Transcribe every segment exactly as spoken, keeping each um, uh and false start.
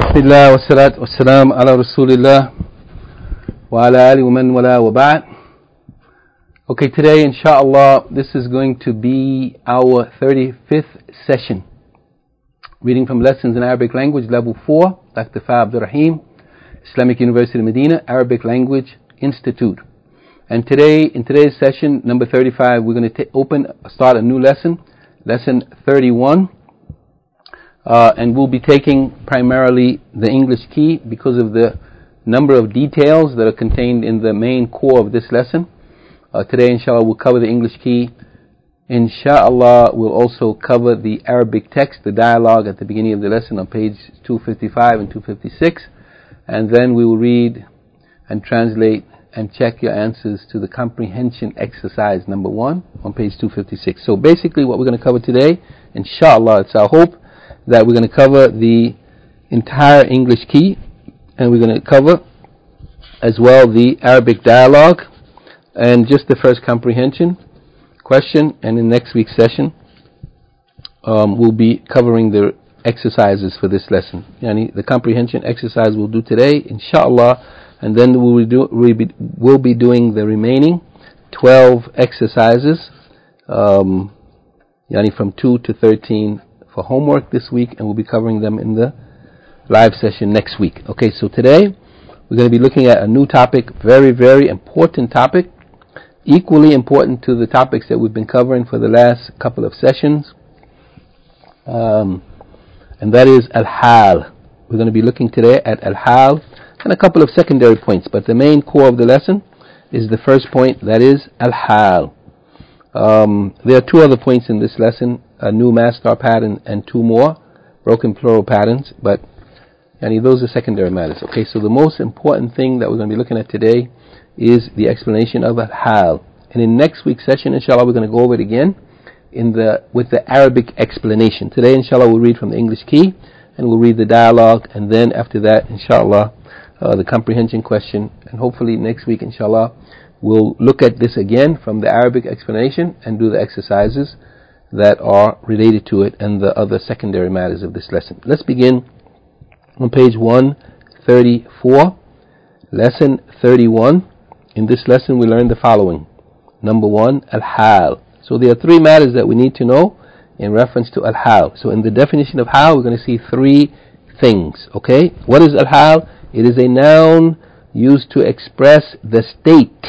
Bismillah wa salatu wa salam ala Rasulillah wa ala ali wa man wala wa ba'd. Okay, today inshallah this is going to be our thirty-fifth session. Reading from Lessons in Arabic Language, Level four, Doctor Fa Abdul Rahim, Islamic University Medina, Arabic Language Institute. And today, in today's session, number thirty-five, we're going to t- open, start a new lesson, lesson thirty-one. Uh, and we'll be taking primarily the English key because of the number of details that are contained in the main core of this lesson. Uh, today, inshallah, we'll cover the English key. Inshallah, we'll also cover the Arabic text, the dialogue at the beginning of the lesson on page two fifty-five and two fifty-six. And then we will read and translate and check your answers to the comprehension exercise number one on page two fifty-six. So basically what we're going to cover today, inshallah, it's our hope that we're going to cover the entire English key, and we're going to cover as well the Arabic dialogue and just the first comprehension question. And in next week's session um, we'll be covering the exercises for this lesson. Yani the comprehension exercise we'll do today, inshallah, and then we'll, do, we'll, be, we'll be doing the remaining twelve exercises, um, yani from two to thirteen for homework this week, and we'll be covering them in the live session next week. Okay, so today we're going to be looking at a new topic, very, very important topic, equally important to the topics that we've been covering for the last couple of sessions, um, and that is al-hal. We're going to be looking today at al-hal and a couple of secondary points, but the main core of the lesson is the first point, that is al-hal. Um, there are two other points in this lesson, a new master pattern and two more broken plural patterns, but yani, those are secondary matters. Okay, so the most important thing that we're going to be looking at today is the explanation of al-hal. And in next week's session, inshallah, we're going to go over it again in the with the Arabic explanation. Today, inshallah, we'll read from the English key, and we'll read the dialogue, and then after that, inshallah, uh, the comprehension question, and hopefully next week, inshallah, we'll look at this again from the Arabic explanation and do the exercises that are related to it and the other secondary matters of this lesson. Let's begin on page one thirty-four, lesson thirty-one. In this lesson we learned the following. Number one, al-hal. So there are three matters that we need to know in reference to al-hal. So in the definition of hal, we're going to see three things. Okay, what is al-hal? It is a noun used to express the state.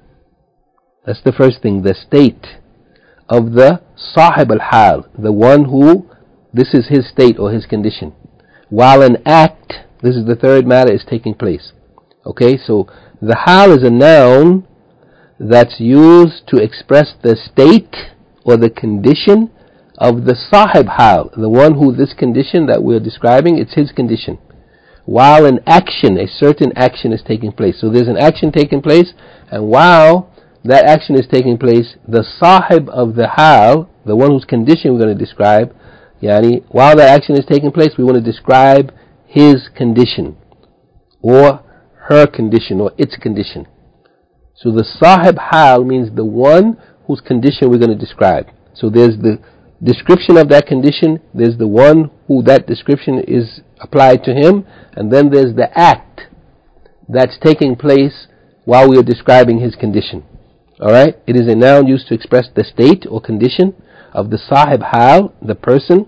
That's the first thing, the state of the sahib al-hal, the one who, this is his state or his condition, while an act, this is the third matter, is taking place. Okay, so the hal is a noun that's used to express the state or the condition of the sahib hal, the one who this condition that we're describing, it's his condition, while an action, a certain action is taking place. So there's an action taking place, and while that action is taking place, the sahib of the hal, the one whose condition we're going to describe, yani, while that action is taking place, we want to describe his condition, or her condition, or its condition. So the sahib hal means the one whose condition we're going to describe. So there's the description of that condition, there's the one who that description is applied to him, and then there's the act that's taking place while we are describing his condition. Alright, it is a noun used to express the state or condition of the sahib hal, the person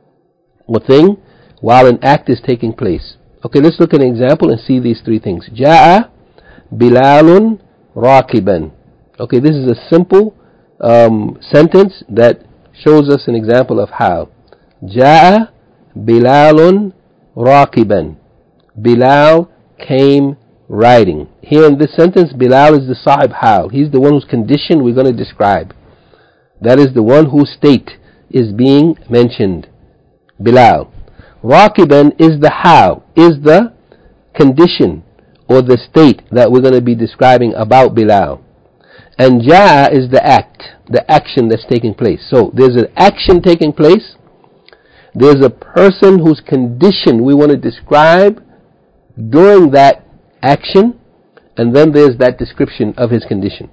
or thing, while an act is taking place. Okay, let's look at an example and see these three things. Ja'a Bilalun Rakiban. Okay, this is a simple um, sentence that shows us an example of hal. Ja'a Bilalun Rakiban. Bilal came riding. Here in this sentence, Bilal is the sahib hal. He's the one whose condition we're going to describe. That is the one whose state is being mentioned. Bilal. Rakiban is the hal, is the condition or the state that we're going to be describing about Bilal. And Ja'a is the act, the action that's taking place. So there's an action taking place. There's a person whose condition we want to describe during that action, and then there's that description of his condition.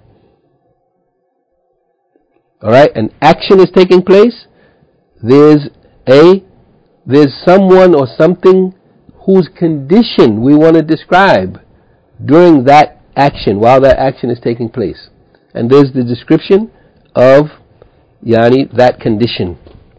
Alright, an action is taking place. There's a there's someone or something whose condition we want to describe during that action, while that action is taking place. And there's the description of yani that condition.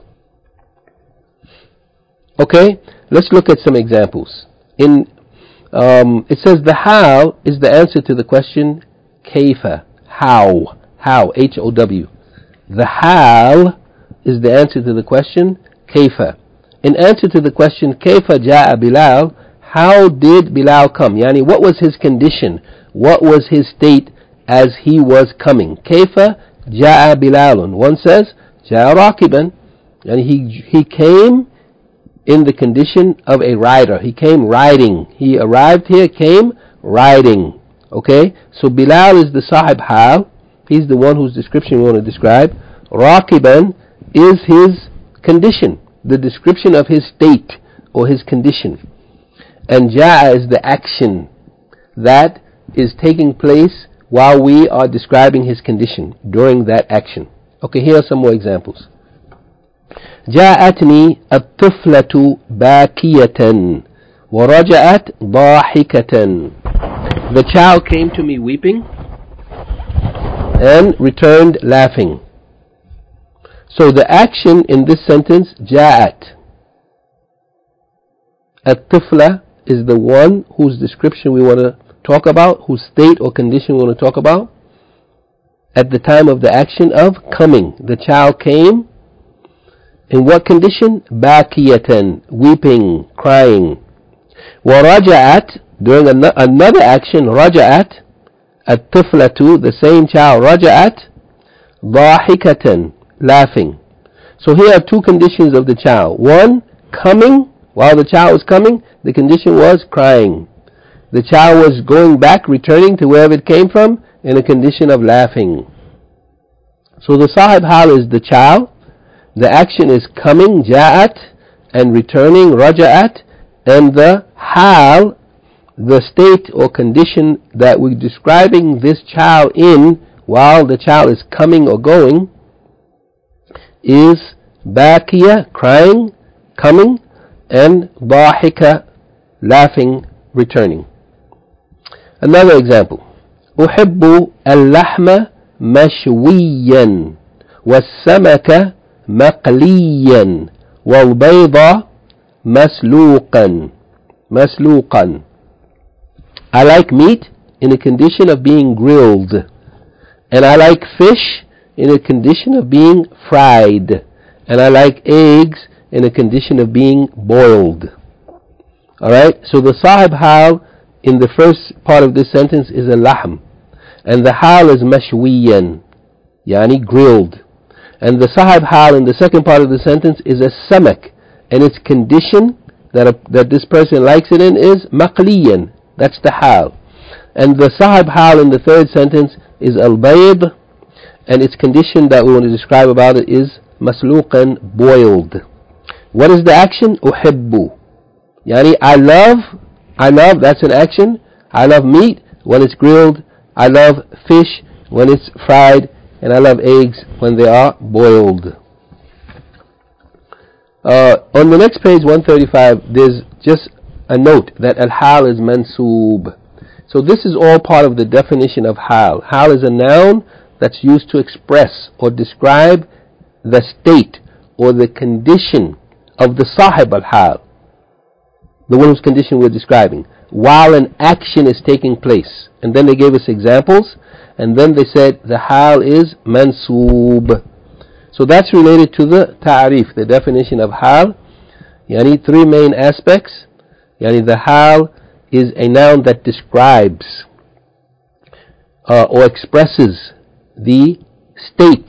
Okay, let's look at some examples. In um, it says the how is the answer to the question kayfa, how, how, H O W. The how is the answer to the question kayfa. In answer to the question kayfa ja'a Bilal, how did Bilal come? Yani what was his condition? What was his state as he was coming? Kayfa ja'a Bilalun. One says ja'a rakiban, and he he came in the condition of a rider. He came riding. He arrived here, came riding. Okay? So Bilal is the sahib hal. He's the one whose description we want to describe. Rakiban is his condition, the description of his state or his condition. And ja'a is the action that is taking place while we are describing his condition during that action. Okay, here are some more examples. جاءتني الطفلة باكية ورجعت ضاحكة. The child came to me weeping and returned laughing. So the action in this sentence, جاءت. الطفلة is the one whose description we want to talk about, whose state or condition we want to talk about at the time of the action of coming. The child came in what condition? Bakiyatan, weeping, crying. وَرَجَعَتْ, during an- another action, رَجَعَتْ, الطفلة, the same child, رَجَعَتْ, ضَاحِكَةً, laughing. So here are two conditions of the child. One, coming, while the child was coming, the condition was crying. The child was going back, returning to wherever it came from, in a condition of laughing. So the sahib hal is the child. The action is coming, ja'at, and returning, raja'at, and the hal, the state or condition that we're describing this child in while the child is coming or going, is bakiya, crying, coming, and dahika, laughing, returning. Another example. أحب اللحم مشويا والسمك مقليا والبيض مسلوقا مسلوقا. I like meat in a condition of being grilled, and I like fish in a condition of being fried, and I like eggs in a condition of being boiled. Alright, so the sahib hal in the first part of this sentence is a lahm, and the hal is mashwiyan, yani grilled. And the sahib hal in the second part of the sentence is a samak, and its condition that a, that this person likes it in is maqliyan. That's the hal. And the sahib hal in the third sentence is al-bayd, and its condition that we want to describe about it is masluqan, boiled. What is the action? Uhibbu. Yani I love, I love, that's an action. I love meat when it's grilled. I love fish when it's fried. And I love eggs when they are boiled. Uh, on the next page, one thirty-five, there's just a note that al-hal is mansoob. So this is all part of the definition of hal. Hal is a noun that's used to express or describe the state or the condition of the sahib al-hal, the one whose condition we're describing, while an action is taking place. And then they gave us examples, and then they said the hal is mansoob. So that's related to the ta'rif, the definition of hal. Yani three main aspects. Yani the hal is a noun that describes uh, or expresses the state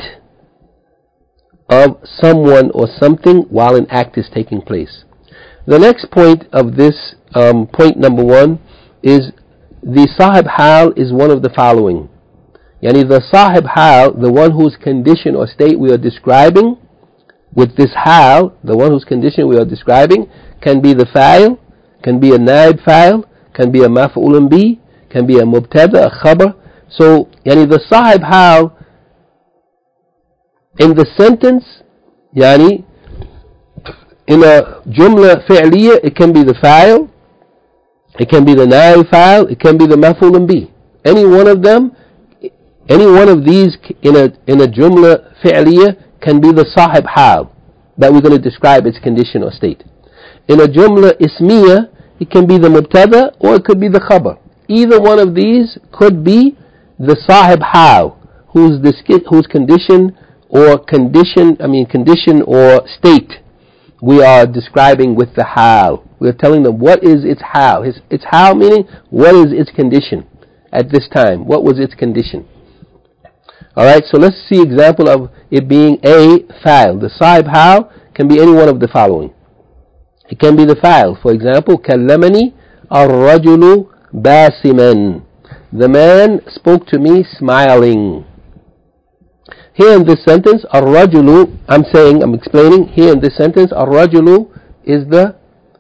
of someone or something while an act is taking place. The next point of this, um, point number one, is the sahib hal is one of the following. Yani the sahib hal, the one whose condition or state we are describing with this hal, the one whose condition we are describing, can be the fa'il, can be a naib fa'il, can be a maf'ulun bi, can be a mubtada, a khabar. So, yani the sahib hal in the sentence, yani in a jumla fi'liya, it can be the fa'il, it can be the naib fa'il, it can be the maf'ulun bih. Any one of them, any one of these in a in a jumla fi'liyah can be the sahib hal that we're going to describe its condition or state. In a jumla ismiyah, it can be the mubtada or it could be the khabar. Either one of these could be the sahib hal, whose whose condition or condition, I mean condition or state we are describing with the hal. We are telling them what is its hal. Its, its hal meaning what is its condition at this time. What was its condition? Alright, so let's see example of it being a fa'il. The sahib hal can be any one of the following. It can be the fa'il. For example, kallamani ar-rajulu basiman. The man spoke to me smiling. Here in this sentence, ar-rajulu, I'm saying, I'm explaining, here in this sentence, ar-rajulu is the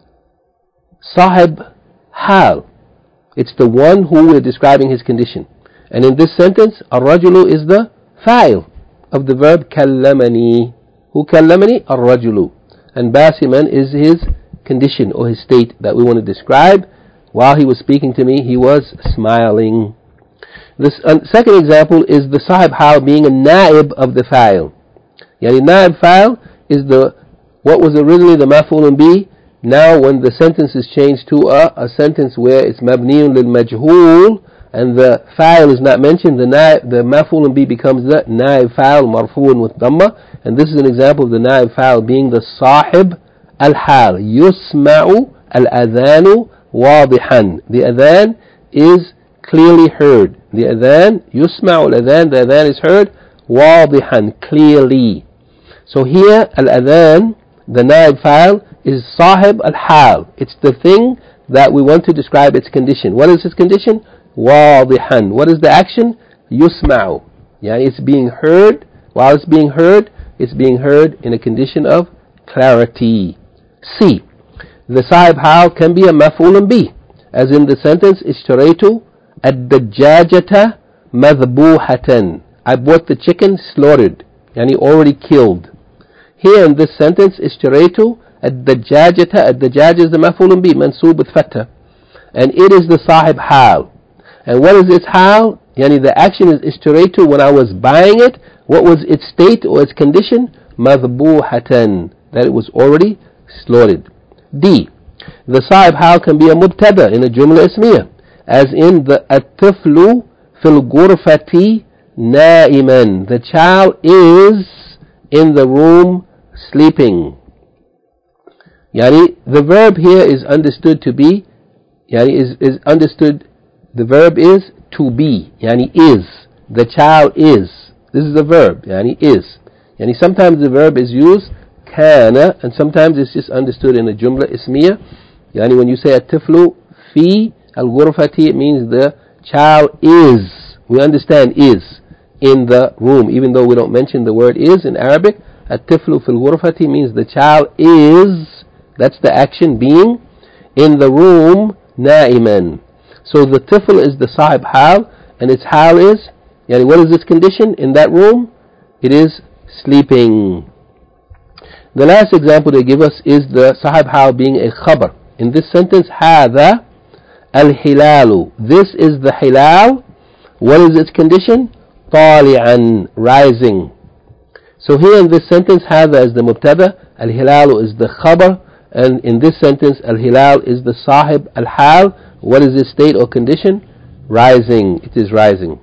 sahib hal. It's the one who we're describing his condition. And in this sentence, ar-rajulu is the fa'il of the verb kallamani. Who kallamani? Ar-rajulu. And basiman is his condition or his state that we want to describe. While he was speaking to me, he was smiling. This uh, second example is the sahib hal being a naib of the fa'il. Yani naib fa'il is the what was originally the maf'ulun bih. Now when the sentence is changed to a, a sentence where it's mabniun lil majhul and the fa'il is not mentioned, the naib, the maf'ulun bih becomes the naib fa'il marfu'un with dhamma. And this is an example of the naib fa'il being the sahib al-hal. Yusma'u al-adhanu wadihan. The adhan is clearly heard. The adhan, yusma'u al-adhan, the adhan is heard, wadihan, clearly. So here, al-adhan, the naib fa'il, is sahib al-hal. It's the thing that we want to describe its condition. What is its condition? Wadihan. What is the action? Yusma'u. Yeah, it's being heard. While it's being heard, it's being heard in a condition of clarity. C. The sahib hal can be a maf'ulun bih, as in the sentence, ishtaraytu ad-dajjajata madhbuhatan. I bought the chicken slaughtered, yani already killed. Here in this sentence, ishtaraytu ad-dajjajata, ad-dajjaj is the maf'ulun bih, mansoob with fatha, and it is the sahib hal. And what is its hal? Yani the action is ishtaraytu, when I was buying it, what was its state or its condition? Madhbuhatan, that it was already slaughtered. D. The sahib hal can be a mubtada in a jumla ismiyah, as in the at-tiflu fil ghurfati na'iman. The child is in the room sleeping. Yani the verb here is understood to be, yani is, is understood, the verb is to be, yani is. The child is. This is the verb, yani is. Yani sometimes the verb is used kana, and sometimes it's just understood in a jumla ismiyah. Yani when you say at-tiflu fi al-ghurfati, it means the child is. We understand is in the room, even though we don't mention the word is in Arabic. At-tiflu fil ghurfati means the child is, that's the action, being in the room, na'iman. So the tifl is the sahib hal, and its hal is, yani what is its condition in that room? It is sleeping. The last example they give us is the sahib hal being a khabar. In this sentence, hadha al-hilalu. This is the hilal. What is its condition? Tali'an, rising. So here in this sentence, hadha is the mubtada, al-hilalu is the khabar, and in this sentence, al-hilal is the sahib al-hal. What is its state or condition? Rising. It is rising.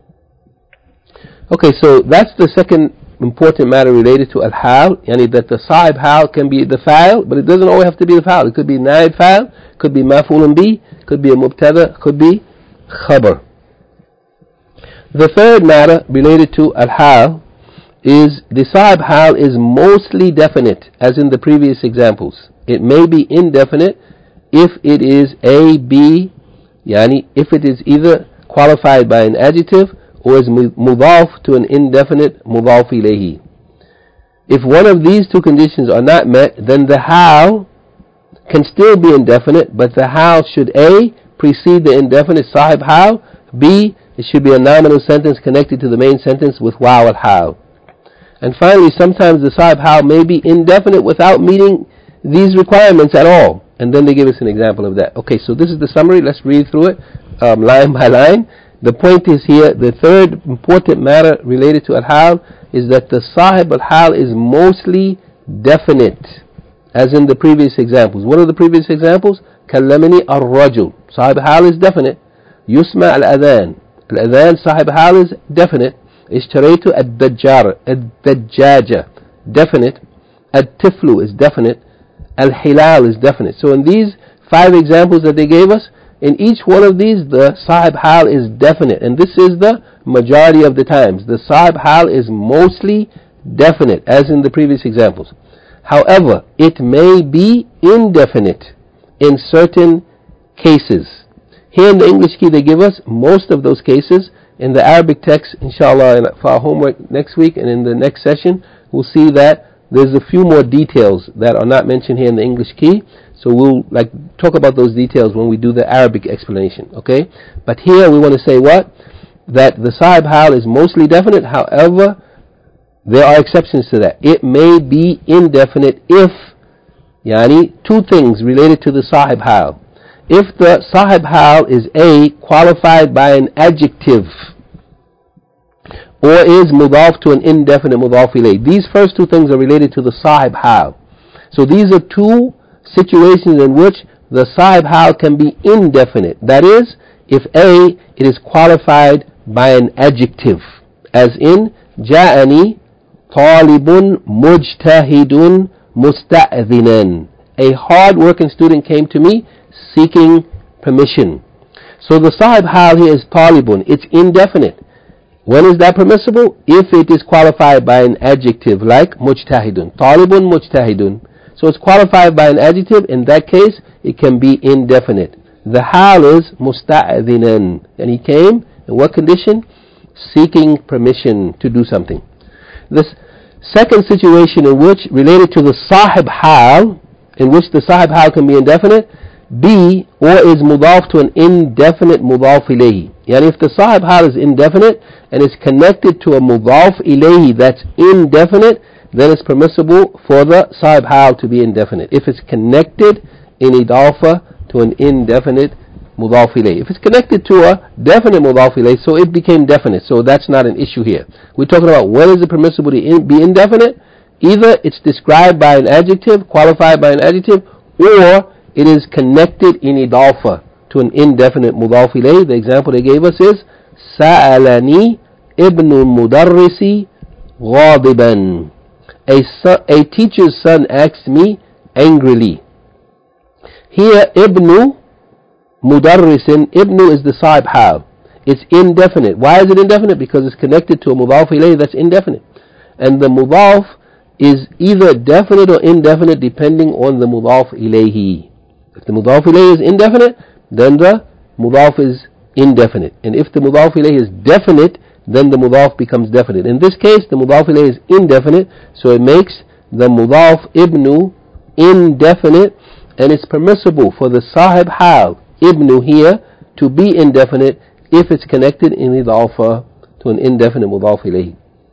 Okay, so that's the second important matter related to al-hal, yani that the sahib hal can be the fa'il, but it doesn't always have to be the fa'il. It could be naib fa'il, could be maf'ulun bih, could be a mubtada, could be khabar. The third matter related to al-hal is the sahib hal is mostly definite, as in the previous examples. It may be indefinite if it is A, B, yani if it is either qualified by an adjective or is mudaf to an indefinite mudaf ilayhi. If one of these two conditions are not met, then the hal can still be indefinite, but the hal should A, precede the indefinite sahib hal, B, it should be a nominal sentence connected to the main sentence with waw al-hal. And finally, sometimes the sahib hal may be indefinite without meeting these requirements at all. And then they give us an example of that. Okay, so this is the summary. Let's read through it um, line by line. The point is here, the third important matter related to al-hal is that the sahib al-hal is mostly definite, as in the previous examples. What are the previous examples? Kallamani ar-rajul. Sahib al-hal is definite. Yusma al-adhan. Al-adhan sahib al-hal is definite. Ishtaraytu ad-dajjar, ad-dajjaja, definite. Ad-tiflu is definite. Al-hilal is definite. So in these five examples that they gave us, in each one of these the sahib hal is definite, and this is the majority of the times. The sahib hal is mostly definite, as in the previous examples. However, it may be indefinite in certain cases. Here in the English key they give us most of those cases. In the Arabic text, inshallah, for our homework next week and in the next session, we'll see that there's a few more details that are not mentioned here in the English key. So we'll like talk about those details when we do the Arabic explanation, okay? But here we want to say what? That the sahib hal is mostly definite. However, there are exceptions to that. It may be indefinite if, yani, two things related to the sahib hal. If the sahib hal is A, qualified by an adjective, or is mudaf to an indefinite mudaf ilayh. These first two things are related to the sahib hal. So these are two situations in which the sahib hal can be indefinite. That is, if A, it is qualified by an adjective, as in ja'ani talibun mujtahidun musta'dhinan. A hard-working student came to me seeking permission. So the sahib hal here is talibun. It's indefinite. When is that permissible? If it is qualified by an adjective like mujtahidun. Talibun mujtahidun. So it's qualified by an adjective. In that case, it can be indefinite. The hal is musta'dhinan. And he came in what condition? Seeking permission to do something. This second situation in which, related to the sahib hal, in which the sahib hal can be indefinite, B, or is mudaf to an indefinite mudaf ilayhi. Yani if the sahib hal is indefinite and is connected to a mudaf ilayhi that's indefinite, then it's permissible for the sahib hal to be indefinite. If it's connected in idafa to an indefinite mudaf ilayhi. If it's connected to a definite mudaf ilayhi, so it became definite. So that's not an issue here. We're talking about when is it permissible to in, be indefinite? Either it's described by an adjective, qualified by an adjective, or it is connected in idafa to an indefinite mudaf ilayh. The example they gave us is Sa'alani ibnu mudarrisi ghadiban. A, son, a teacher's son asked me angrily. Here, ibnu mudarrisin, ibnu is the sahib hal. It's indefinite. Why is it indefinite? Because it's connected to a mudaf ilayh that's indefinite. And the mudaf is either definite or indefinite depending on the mudaf ilayhi. If the mudaf ilayh is indefinite, then the mudaf is indefinite. And if the mudaf ilayh is definite, then the mudaf becomes definite. In this case, the mudaf ilayh is indefinite, so it makes the mudaf ibnu indefinite, and it's permissible for the sahib hal, ibnu here, to be indefinite if it's connected in idafa to an indefinite mudaf ilayh.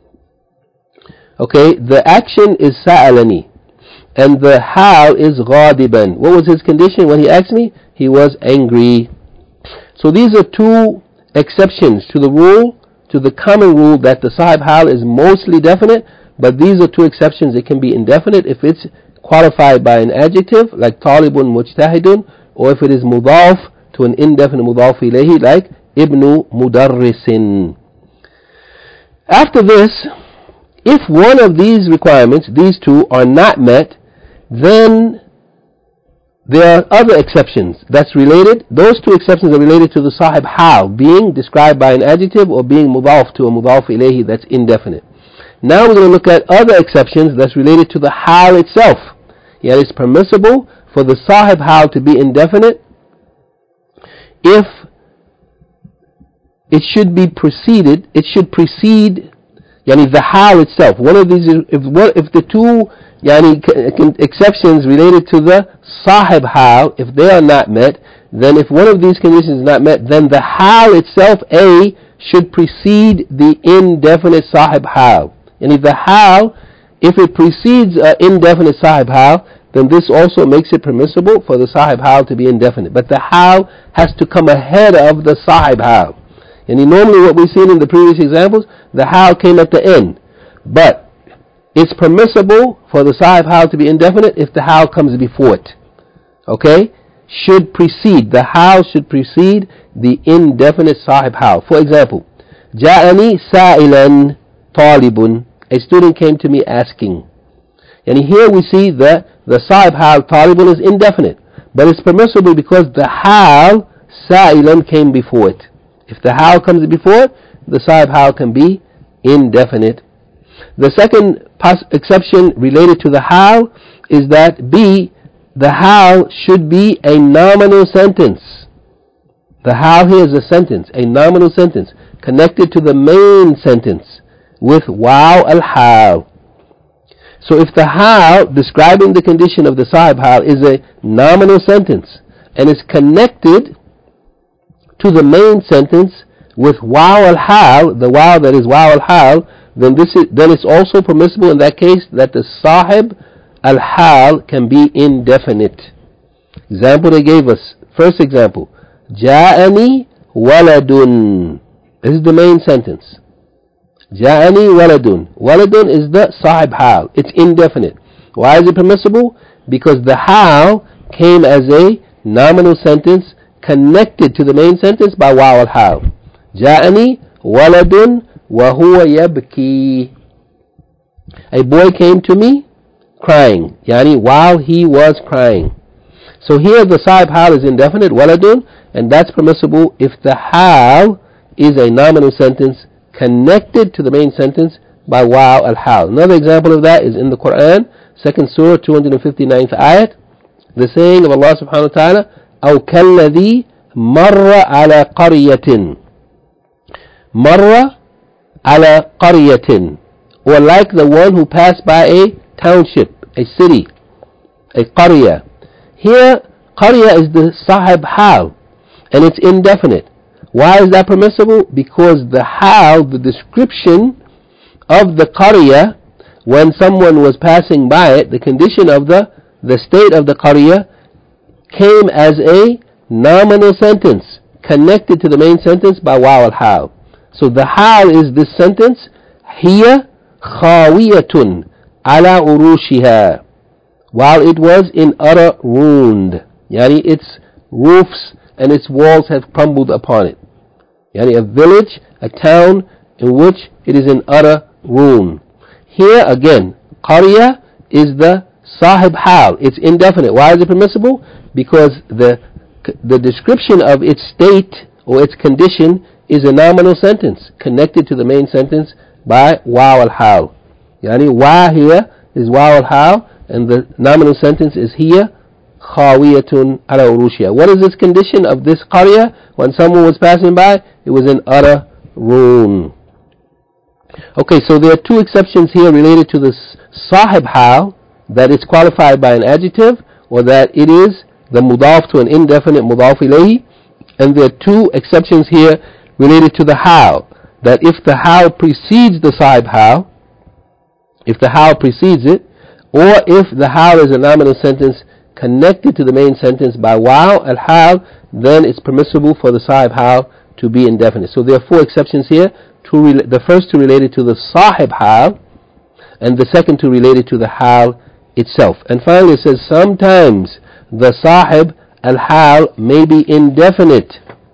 Okay, the action is sa'alani, and the hal is ghadiban. What was his condition when he asked me? He was angry. So these are two exceptions to the rule, to the common rule that the sahib hal is mostly definite, but these are two exceptions. It can be indefinite if it's qualified by an adjective, like talibun mujtahidun, or if it is mudaf to an indefinite mudaf ilayhi, like ibnu mudarrisin. After this, if one of these requirements, these two, are not met, then there are other exceptions that's related. Those two exceptions are related to the sahib hal, being described by an adjective or being mudaf to a mudaf ilayhi that's indefinite. Now we're going to look at other exceptions that's related to the hal itself. Yet it's permissible for the sahib hal to be indefinite if it should be preceded, it should precede Yani the hal itself. One of these, if if the two yani exceptions related to the sahib hal, if they are not met, then if one of these conditions is not met, then the hal itself, A, should precede the indefinite sahib hal. Yani the hal, if it precedes an indefinite sahib hal, then this also makes it permissible for the sahib hal to be indefinite. But the hal has to come ahead of the sahib hal. And normally what we've seen in the previous examples, the hal came at the end. But it's permissible for the sahib hal to be indefinite if the hal comes before it. Okay? Should precede, the hal should precede the indefinite sahib hal. For example, Ja'ani sa'ilan talibun. A student came to me asking. And here we see that the sahib hal talibun is indefinite. But it's permissible because the hal sa'ilan came before it. If the hal comes before it, the sahib hal can be indefinite. The second pos- exception related to the hal is that B, the hal should be a nominal sentence. The hal here is a sentence, a nominal sentence, connected to the main sentence with waw al-hal. So if the hal describing the condition of the sahib hal is a nominal sentence and is connected to the main sentence with waw al-hal, the waw that is waw al-hal, then this is, then it's also permissible in that case that the sahib al-hal can be indefinite. Example they gave us. First example, Ja'ani waladun. This is the main sentence. Ja'ani waladun. Waladun is the sahib hal. It's indefinite. Why is it permissible? Because the hal came as a nominal sentence connected to the main sentence by waw al-hal. Ja'ani waladun wa huwa yabki. A boy came to me crying, yani while he was crying. So here the sahib hal is indefinite, waladun, and that's permissible if the hal is a nominal sentence connected to the main sentence by waw al-hal. Another example of that is in the Quran, second surah, two hundred fifty-ninth ayat, the saying of Allah subhanahu wa ta'ala, أو كالذي مر على قرية. مر على قرية, or like the one who passed by a township, a city, a qarya. Here, qarya is the sahib hal, and it's indefinite. Why is that permissible? Because the hal, the description of the qarya, when someone was passing by it, the condition of the, the state of the qarya, came as a nominal sentence connected to the main sentence by waw al-hal. So the hal is this sentence, hiya khawiyatun ala urushiha, while it was in utter ruined, yani its roofs and its walls have crumbled upon it. Yani a village, a town in which it is in utter ruin. Here again, qarya is the sahib hal. It's indefinite. Why is it permissible? Because the the description of its state or its condition is a nominal sentence connected to the main sentence by waw al-hal. Yani wa here is waw al-hal, and the nominal sentence is here khawiyatun ala urushiha. What is this condition of this qarya? When someone was passing by, it was in utter ruin. Okay, so there are two exceptions here related to this sahib hal, that it's qualified by an adjective, or that it is the mudaf to an indefinite mudaf ilayhi. And there are two exceptions here related to the hal, that if the hal precedes the sahib hal, if the hal precedes it, or if the hal is a nominal sentence connected to the main sentence by waw al-hal, then it's permissible for the sahib hal to be indefinite. So there are four exceptions here. Two re- the first two related to the sahib hal, and the second two related to the hal itself. And finally it says sometimes the sahib al-hal may be indefinite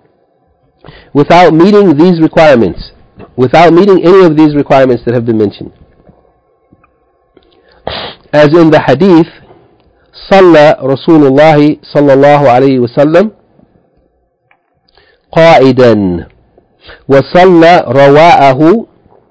without meeting these requirements, without meeting any of these requirements that have been mentioned. As in the hadith, صلى رسول الله صلى الله عليه وسلم قائدا وصلى رواءه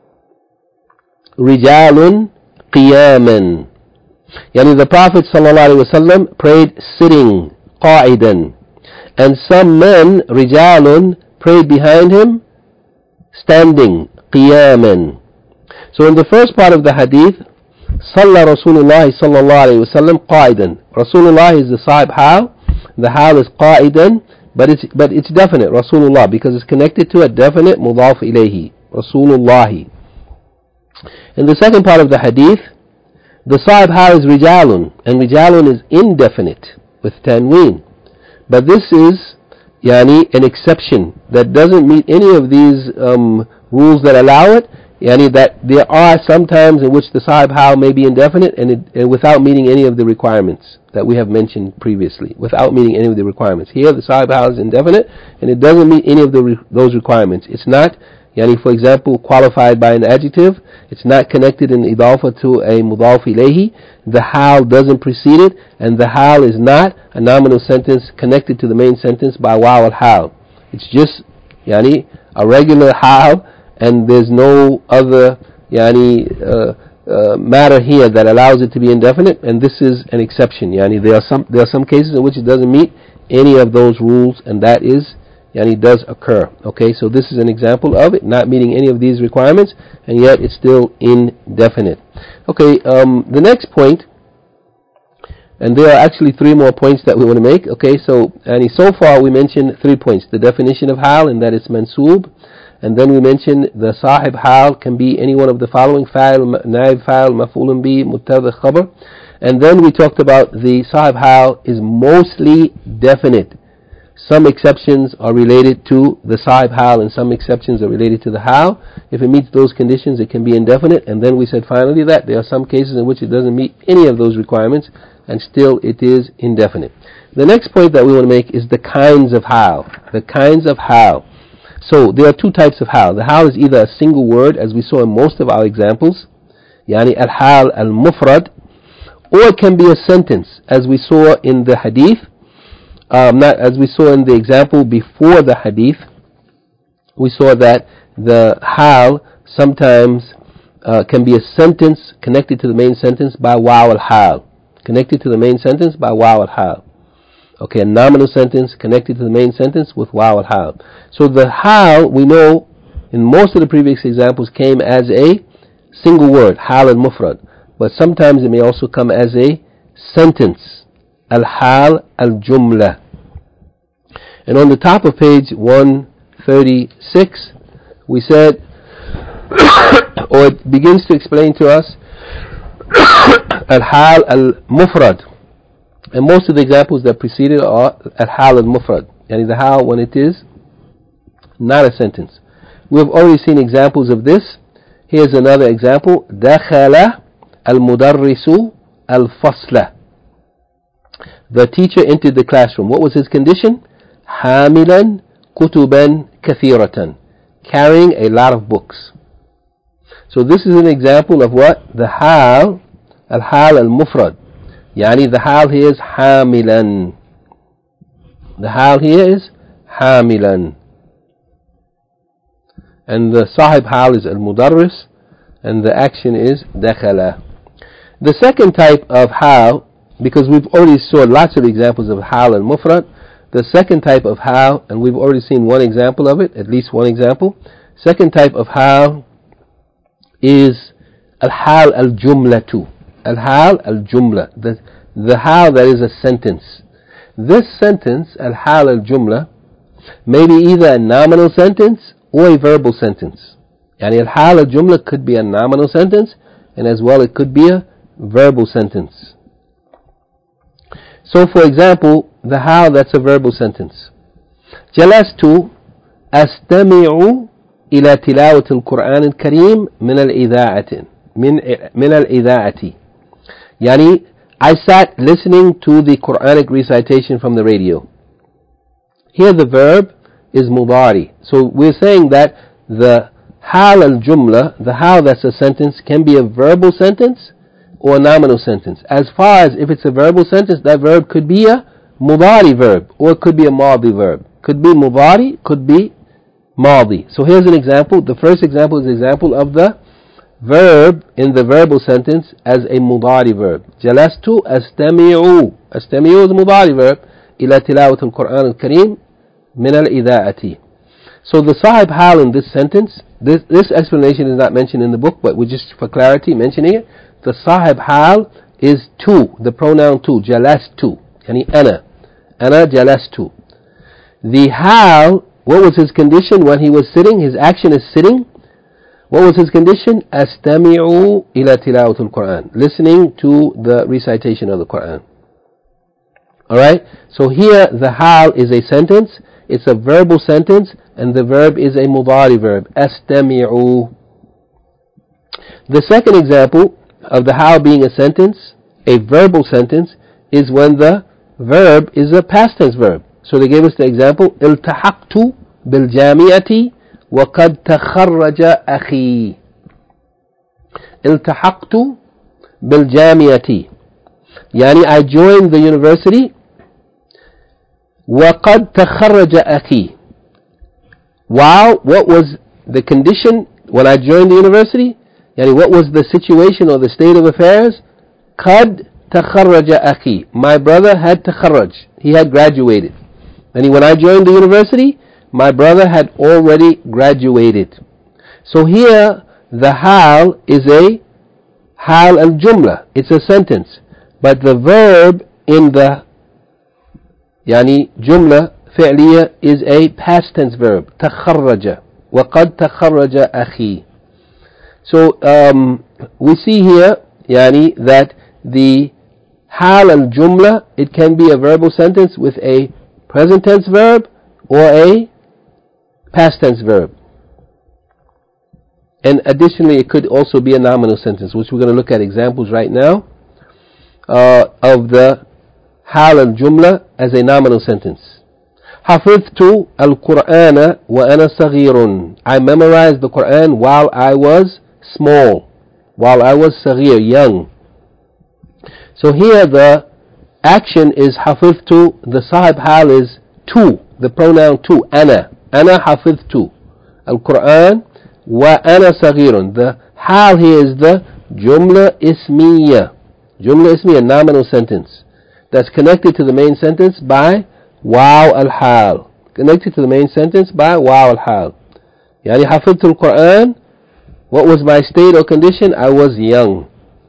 رجال قياما. Yani the Prophet ﷺ prayed sitting, قائدا, and some men, رجال, prayed behind him, standing, قياما. So in the first part of the hadith, صلى رسول الله صلى الله عليه وسلم قائدا. Rasulullah is the sahib hal, the hal is قائدا, but it's but it's definite, Rasulullah, because it's connected to a definite mudaf ilayhi, Rasulullah. In the second part of the hadith, The sahib hal is rijalun, and rijalun is indefinite with tanween. But this is yani an exception that doesn't meet any of these um, rules that allow it. Yani that there are some times in which the sahib hal may be indefinite and, it, and without meeting any of the requirements that we have mentioned previously, without meeting any of the requirements. Here the sahib hal is indefinite and it doesn't meet any of the re- those requirements. It's not, yani for example, qualified by an adjective. It's not connected in idafa to a mudaf ilayhi. The hal doesn't precede it, and the hal is not a nominal sentence connected to the main sentence by waw al hal. It's just yani a regular hal, and there's no other yani, uh, uh, matter here that allows it to be indefinite, and this is an exception. Yani there are some there are some cases in which it doesn't meet any of those rules, and that is yani does occur. Okay, so this is an example of it not meeting any of these requirements, and yet it's still indefinite. Okay, um, the next point, and there are actually three more points that we want to make. Okay, so yani so far we mentioned three points: the definition of hal, and that it's mansoob. And then we mentioned the sahib hal can be any one of the following: fa'il, naib fa'il, maf'ulun bi, mubtada, khabar. And then we talked about the sahib hal is mostly definite. Some exceptions are related to the sahib hal and some exceptions are related to the hal. If it meets those conditions, it can be indefinite. And then we said finally that there are some cases in which it doesn't meet any of those requirements and still it is indefinite. The next point that we want to make is the kinds of hal. The kinds of hal. So there are two types of hal. The hal is either a single word, as we saw in most of our examples, yani al-hal al-mufrad, or it can be a sentence, as we saw in the hadith, um, not as we saw in the example before the hadith. We saw that the hal sometimes uh, can be a sentence connected to the main sentence by waw al-hal, connected to the main sentence by waw al-hal. Okay, a nominal sentence connected to the main sentence with waw al-hal. So the hal, we know, in most of the previous examples came as a single word, hal al-mufrad. But sometimes it may also come as a sentence, al-hal al-jumla. And on the top of page one thirty-six, we said, or it begins to explain to us, al-hal al-mufrad. And most of the examples that preceded are al-hal al-mufrad, yani the hal when it is not a sentence. We have already seen examples of this. Here's another example: dakhala al-mudarrisu al-fasla. The teacher entered the classroom. What was his condition? Hamilan kutuban kathiratan, carrying a lot of books. So this is an example of what? The hal, al-hal al-mufrad. Yani the hal here is hamilan. The hal here is hamilan. And the sahib hal is al-mudarris, and the action is dakhala. The second type of hal, because we've already saw lots of examples of hal and mufrad, the second type of hal, and we've already seen one example of it, at least one example. Second type of hal is al-hal al-jumlatu. Al-hal al-jumla, the, the hal that is a sentence. This sentence, al-hal al-jumla, may be either a nominal sentence or a verbal sentence. Yani al-hal al-jumla could be a nominal sentence, and as well it could be a verbal sentence. So for example, the hal that's a verbal sentence. Jalastu astami'u ila tilawati al-Qur'an al-Kareem min al-idha'ati. Min, min al-idha'ati. Yani, I sat listening to the Quranic recitation from the radio. Here the verb is mudari. So we're saying that the hal al-jumla, the hal that's a sentence, can be a verbal sentence or a nominal sentence. As far as if it's a verbal sentence, that verb could be a mudari verb, or it could be a madi verb. Could be mudari, could be madi. So here's an example. The first example is an example of the verb in the verbal sentence as a mudari verb. Jalastu astami'u. Astami'u is a mudari verb. Ila tilawat al-Qur'an al-Kareem min al-idha'ati. So the sahib hal in this sentence, this, this explanation is not mentioned in the book, but we're just for clarity mentioning it. The sahib hal is tu, the pronoun tu, jalastu, yani ana. Ana jalastu. The hal, what was his condition when he was sitting? His action is sitting. What was his condition? أستمع إلى تلاوة القرآن, listening to the recitation of the Quran. Alright, so here the hal is a sentence, it's a verbal sentence, and the verb is a mudari verb, أستمع. The second example of the hal being a sentence, a verbal sentence, is when the verb is a past tense verb. So they gave us the example, التحقت بالجامعة وقد تخرج أخي. التحقت بالجامعة, يعني I joined the university. وقد تخرج أخي, while what was the condition when I joined the university? يعني what was the situation or the state of affairs? قد تخرج أخي, my brother had تخرج, he had graduated. And when I joined the university, my brother had already graduated. So here the hal is a hal al-jumla, it's a sentence, but the verb in the يعني جملة فعلية is a past tense verb, تخرج, وقد تخرج أخي. So um, we see here يعني that the hal al-jumla, it can be a verbal sentence with a present tense verb or a past tense verb. And additionally, it could also be a nominal sentence, which we're going to look at examples right now uh, of the hal al-jumla as a nominal sentence. حفظت القرآن وأنا صغير. I memorized the Quran while I was small, while I was صغير, young. So here the action is حفظت, the sahib hal is to, the pronoun to, أنا. أنا حفظت القرآن وأنا صغير. The hal here is the جملة اسمية. جملة اسمية, nominal sentence, that's connected to the main sentence by واو الحال. Connected to the main sentence by واو الحال. يعني حفظت القرآن, what was my state or condition? I was young.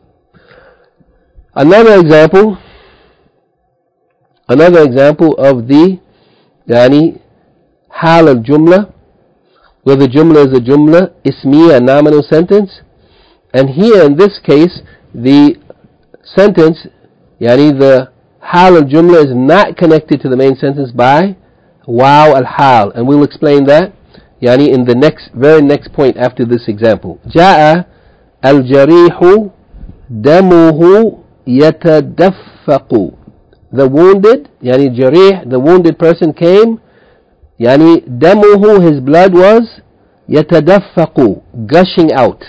Another example, another example of the يعني حال الجملة, where the jumla is a jumla ismiya, a nominal sentence, and here in this case the sentence يعني the hal al-jumla is not connected to the main sentence by waw al-hal, and we'll explain that يعني in the next very next point after this example. جاء الجريح دمه يتدفق. The wounded, يعني jarih, the wounded person came, يعني دمه, his blood was يتدفق, gushing out.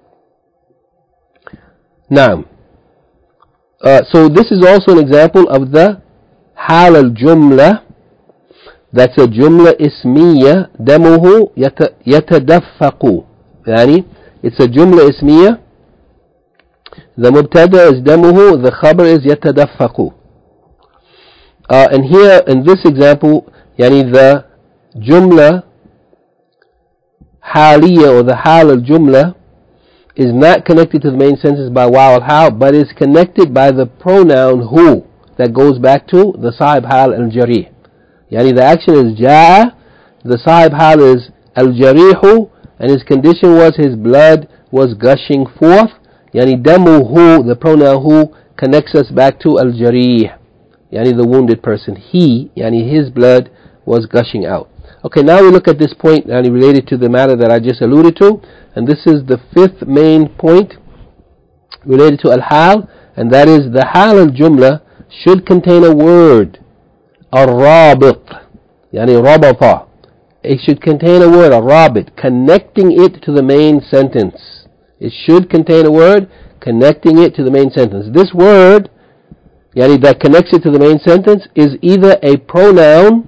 نعم. Uh, so this is also an example of the hal al-jumla, that's a jumla ismiya, دمه يتدفق, يعني it's a jumla ismiya, the mubtada is دمه, the khabar is يتدفق. Uh, and here in this example, يعني the jumla haliya or the hal al-jumla is not connected to the main sentence by waw al-hal, but is connected by the pronoun who, that goes back to the sahib hal al-jarih. Yani the action is ja'a, the sahib hal is al-jarihu, and his condition was his blood was gushing forth. Yani damuhu, the pronoun who, connects us back to al-jarih, yani the wounded person. He, yani his blood was gushing out. Okay, now we look at this point yani related to the matter that I just alluded to, and this is the fifth main point related to al-hal, and that is the hal al-jumla should contain a word, al-rabit, yani rabata. It should contain a word, al-rabit, connecting it to the main sentence. It should contain a word connecting it to the main sentence. This word, yani that connects it to the main sentence, is either a pronoun,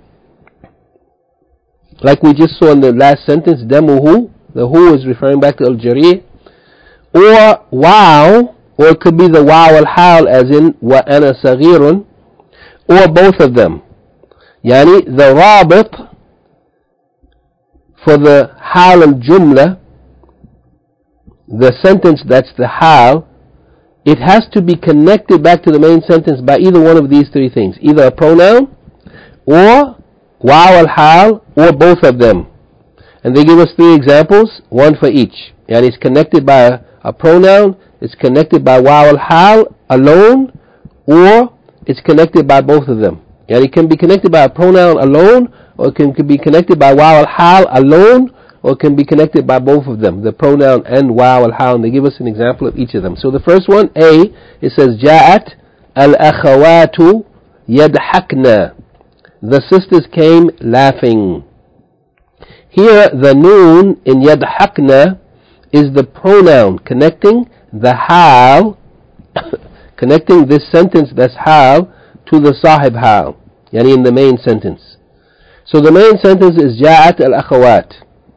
like we just saw in the last sentence, damuhu, the who is referring back to al-jarih, or wow, or it could be the waw al-hal as in wa ana saghirun, or both of them. Yani the rabit for the hal al-jumla, the sentence that's the hal, it has to be connected back to the main sentence by either one of these three things, either a pronoun, or waw al-hal, or both of them. And they give us three examples, one for each. Yani it's connected by a, a pronoun, it's connected by waw al-hal alone, or it's connected by both of them. Yani it can be connected by a pronoun alone, or it can, can be connected by waw al-hal alone, or it can be connected by both of them, the pronoun and waw al-hal. And they give us an example of each of them. So the first one, A, it says, Ja'at al-akhawatu yadhakna. The sisters came laughing. Here, the noon in yadhakna is the pronoun connecting the hal, connecting this sentence that's hal to the sahib hal, yani in the main sentence. So the main sentence is Ja'at al-akhawat.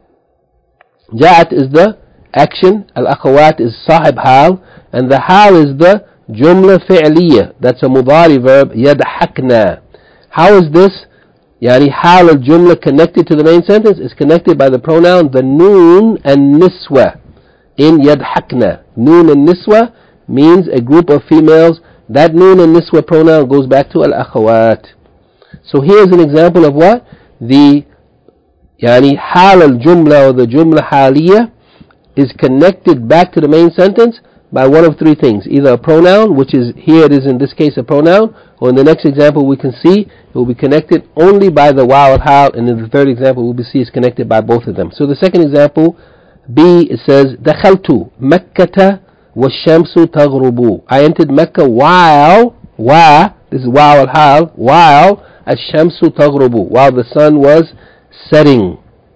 Ja'at is the action, al-akhawat is sahib hal, and the hal is the jumla fi'liya. That's a mudari verb, yadhakna. How is this? Yani hal al-jumla connected to the main sentence is connected by the pronoun the noon and niswa in yadhakna. Noon and niswa means a group of females. That noon and niswa pronoun goes back to al-akhawat. So here's an example of what? The yani hal al-jumla or the jumla haliya is connected back to the main sentence by one of three things. Either a pronoun, which is, here it is in this case a pronoun, or in the next example we can see it will be connected only by the waw al-hal, and in the third example we will see it's connected by both of them. So the second example, B, it says, دخلت مكة والشمس تغرب. I entered Mecca while, wa, this is waw al-hal, while الشمس تغرب, while the sun was setting.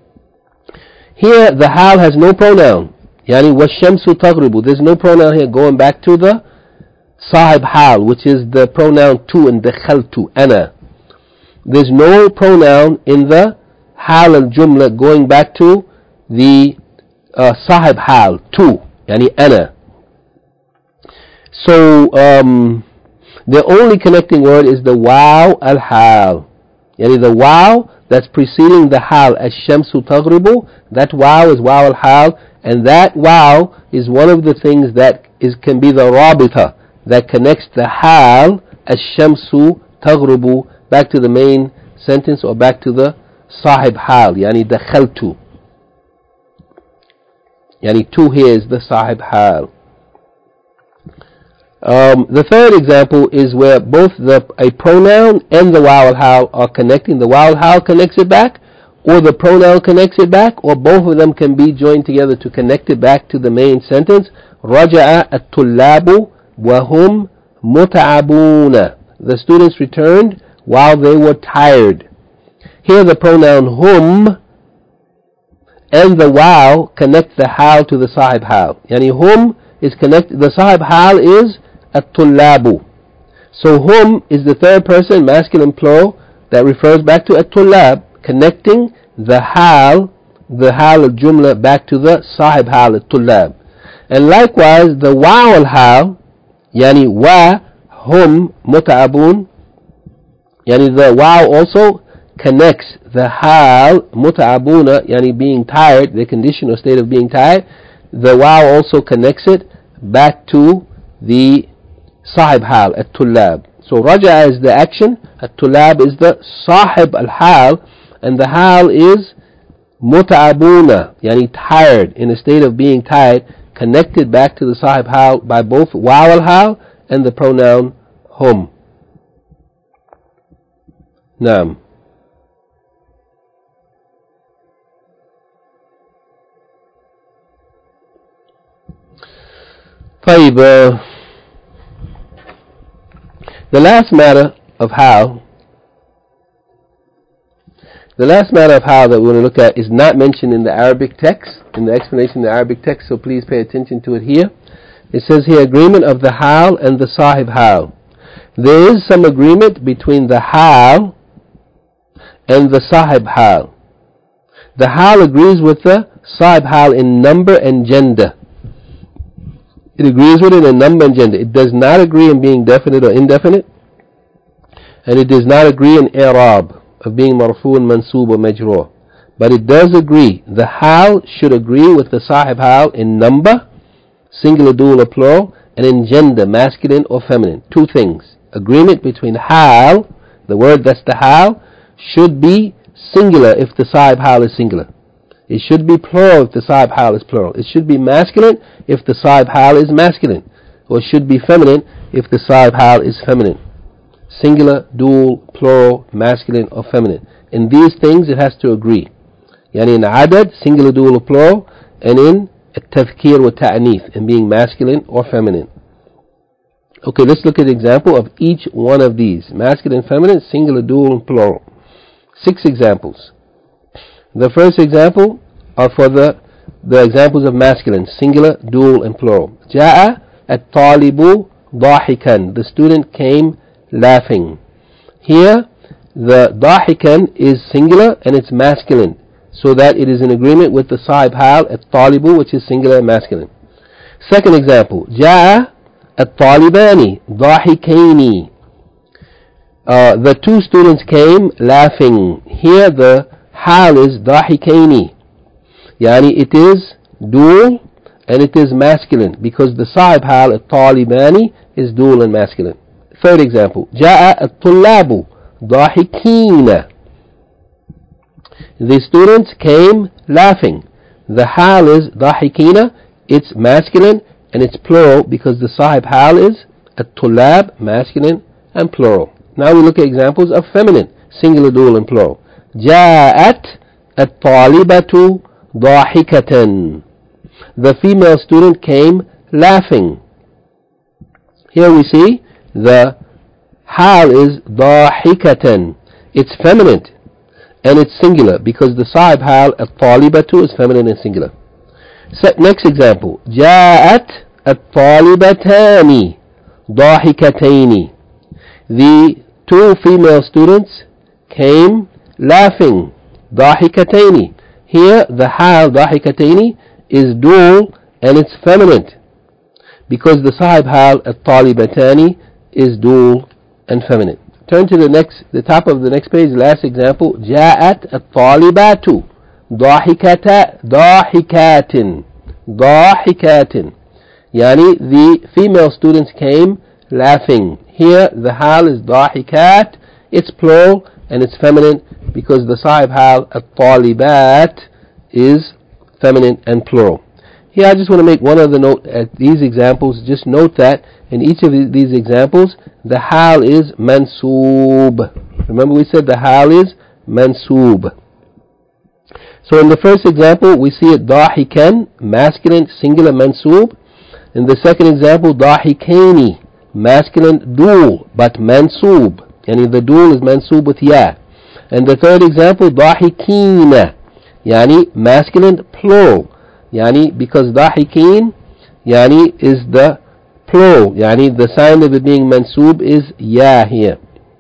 Here the hal has no pronoun. Yani والشمس تغرب. There's no pronoun here going back to the sahib hal, which is the pronoun to in dakhaltu, ana. There's no pronoun in the hal al-jumla going back to the uh, sahib hal, to, yani ana. So um, the only connecting word is the waw al-hal. Yani the waw that's preceding the hal, ash-shamsu taghribu, that waw is waw al-hal, and that waw is one of the things that is can be the rabita, that connects the hal, ash-shamsu taghribu, back to the main sentence or back to the sahib hal, yani dakhaltu. Yani tu here is the sahib hal. Um, the third example is where both the a pronoun and the waw al-hal are connecting. The waw al-hal connects it back, or the pronoun connects it back, or both of them can be joined together to connect it back to the main sentence. رَجَعَ الطُّلَّابُ وَهُمْ مُتَعَبُونَ. The students returned while they were tired. Here the pronoun hum and the waw connect the hal to the sahib hal. Yani hum is connected, the sahib hal is at-tullabu. So hum is the third person, masculine plural, that refers back to at-tullab, connecting the hal, the hal al-jumla back to the sahib hal, at-tullab. And likewise, the waw al-hal, yani wa, hum, muta'abun, yani the waw also connects the hal, muta'abuna, yani being tired, the condition or state of being tired. The waw also connects it back to the sahib hal, at-tullab. So raja is the action, at-tullab is the sahib al-hal, and the hal is muta'abuna, yani tired, in a state of being tired, connected back to the sahib hal by both waw al-hal and the pronoun hum. Naam. طيب, uh, the last matter of how, the last matter of how that we're going to look at is not mentioned in the Arabic text, in the explanation of the Arabic text, so please pay attention to it here. It says here, agreement of the hal and the sahib hal. There is some agreement between the hal and the sahib hal. The hal agrees with the sahib hal in number and gender. It agrees with it in number and gender. It does not agree in being definite or indefinite. And it does not agree in i'rab, of being marfu and mansoob or majroor. But it does agree. The hal should agree with the sahib hal in number, singular, dual or plural, and in gender, masculine or feminine. Two things. Agreement between hal, the word that's the hal, should be singular if the sahib hal is singular. It should be plural if the sahib hal is plural. It should be masculine if the sahib hal is masculine. Or it should be feminine if the sahib hal is feminine. Singular, dual, plural, masculine or feminine. In these things it has to agree. Yani in adad, singular, dual or plural, and in tadhkir wa ta'nith, in being masculine or feminine. Okay, let's look at an example of each one of these. Masculine, feminine, singular, dual and plural. Six examples. The first example are for the, the examples of masculine, singular, dual and plural. Ja'a at-talibu dahikan. The student came laughing. Here, the dahikan is singular and it's masculine, so that it is in agreement with the sahib hal at-talibu, which is singular and masculine. Second example. Ja'a at-talibani dahikaini. Uh, the two students came laughing. Here the hal is dahikaini. Yani it is dual and it is masculine because the sahib hal at-talibani is dual and masculine. Third example. Ja'a at-tullabu dahikina. The students came laughing. The hal is dahikina. It's masculine and it's plural because the sahib hal is at-tullab, masculine and plural. Now we look at examples of feminine, singular, dual and plural. Ja'at at-talibatu dahikatan. The female student came laughing. Here we see the hal is dahikatan. It's feminine and it's singular because the sahib hal at-talibatu is feminine and singular. Set next example. Ja'at at-talibatani dahikataini. The two female students came laughing. Dahikataini. Here the hal dahikataini is dual and it's feminine because the sahib hal at-talibatani is dual and feminine. Turn to the next, the top of the next page, last example. Ja'at at-talibatu dahikata dahikatin. Dahikatin. Yani the female students came laughing. Here the hal is dahikat, it's plural and it's feminine because the sahib hal at-talibat is feminine and plural. Here I just want to make one other note at these examples. Just note that in each of these examples the hal is mansoob. Remember we said the hal is mansoob. So in the first example we see it dahikan, masculine, singular, mansoob. In the second example dahikaini, masculine, dual, but mansoob. Yani the dual is mansoob with ya. And the third example dahikina, yani masculine, plural. Yani because dahikin, yani is the plural. Yani the sign of it being mansoob is ya here.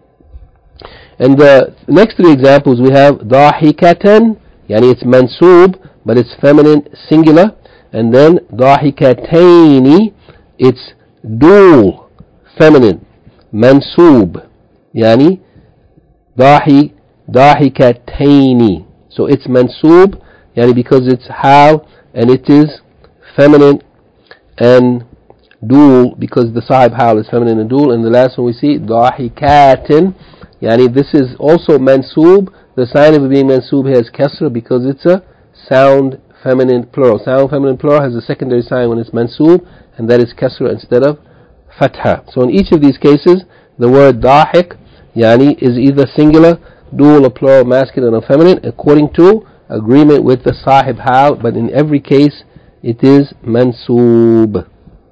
And the next three examples we have dahikatan, yani it's mansoob, but it's feminine, singular. And then dahikataini, it's dual, feminine, mansoob, yani dahi dahikataini. So it's mansoob, yani because it's hal and it is feminine, and dual because the sahib hal is feminine and dual. And the last one we see dahikatin, yani this is also mansoob. The sign of it being mansoob here is kasra because it's a sound feminine plural. Sound feminine plural has a secondary sign when it's mansoob, and that is kasra instead of fatha. So in each of these cases the word dahik, yani is either singular, dual or plural, masculine or feminine according to agreement with the sahib hal, but in every case it is mansoob.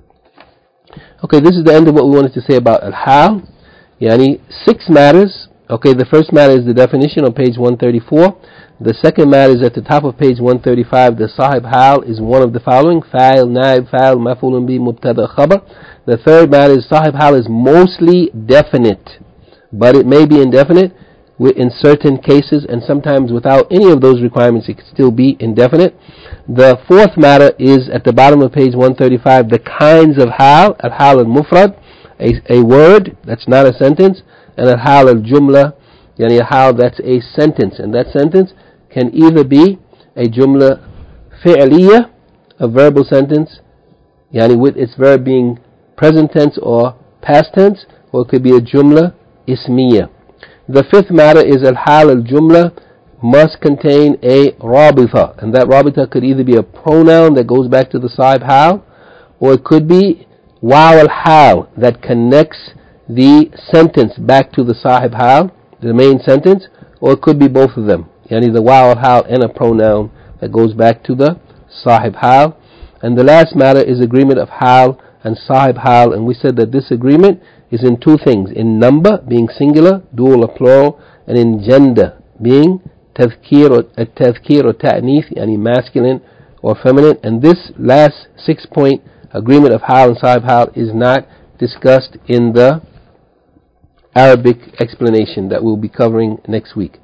Okay, this is the end of what we wanted to say about al-hal. Yani six matters. Okay, the first matter is the definition on page one thirty-four. The second matter is at the top of page one thirty-five. The sahib hal is one of the following: fa'il, naib, fa'il, maf'ulun bi, mubtada, khabar. The third matter is sahib hal is mostly definite, but it may be indefinite in certain cases, and sometimes without any of those requirements it could still be indefinite. The fourth matter is at the bottom of page one thirty-five, the kinds of hal, al-hal al-mufrad, a, a word that's not a sentence, and al-hal al-jumla, yani a hal that's a sentence, and that sentence can either be a jumla fi'liya, a verbal sentence, yani with its verb being present tense or past tense, or it could be a jumla ismiya. The fifth matter is al-hal al-jumla must contain a rabita, and that rabita could either be a pronoun that goes back to the sahib hal, or it could be waw al-hal that connects the sentence back to the sahib hal, the main sentence, or it could be both of them, yani the waw al-hal and a pronoun that goes back to the sahib hal. And the last matter is agreement of hal and sahib hal, and we said that this agreement is in two things: in number, being singular, dual or plural, and in gender, being tadhkir or tadhkir or ta'nith, yani masculine or feminine. And this last six point agreement of hal and sahib hal is not discussed in the Arabic explanation that we'll be covering next week.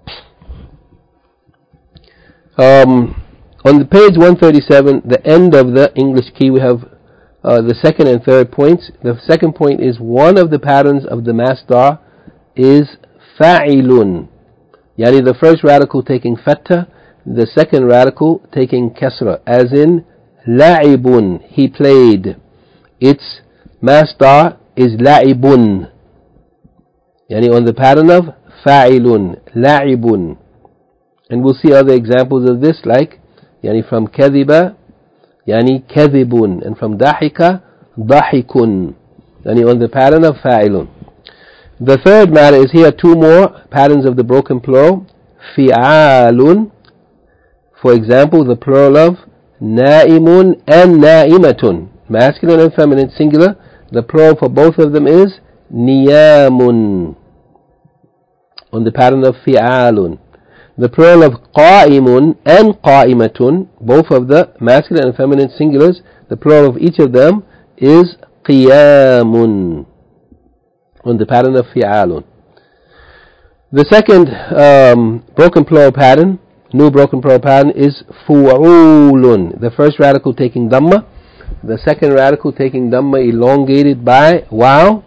Um, on the page one thirty-seven, the end of the English key, we have uh, the second and third points. The second point is one of the patterns of the masdar is fa'ilun, yani the first radical taking fatha, the second radical taking kasra, as in la'ibun, he played. Its masdar is la'ibun, yani on the pattern of fa'ilun, la'ibun. And we'll see other examples of this, like yani from kadhiba, yani kadhibun, and from dahika, dahikun, yani on the pattern of fa'ilun. The third matter is here two more patterns of the broken plural, fi'alun. For example, the plural of na'imun and na'imatun, masculine and feminine, singular. The plural for both of them is niyamun, on the pattern of fi'alun. The plural of qa'imun and qa'imatun, both of the masculine and feminine singulars, the plural of each of them is qiyamun, on the pattern of fi'alun. The second um, broken plural pattern, new broken plural pattern, is fu'ulun. The first radical taking dhamma, the second radical taking dhamma elongated by waw.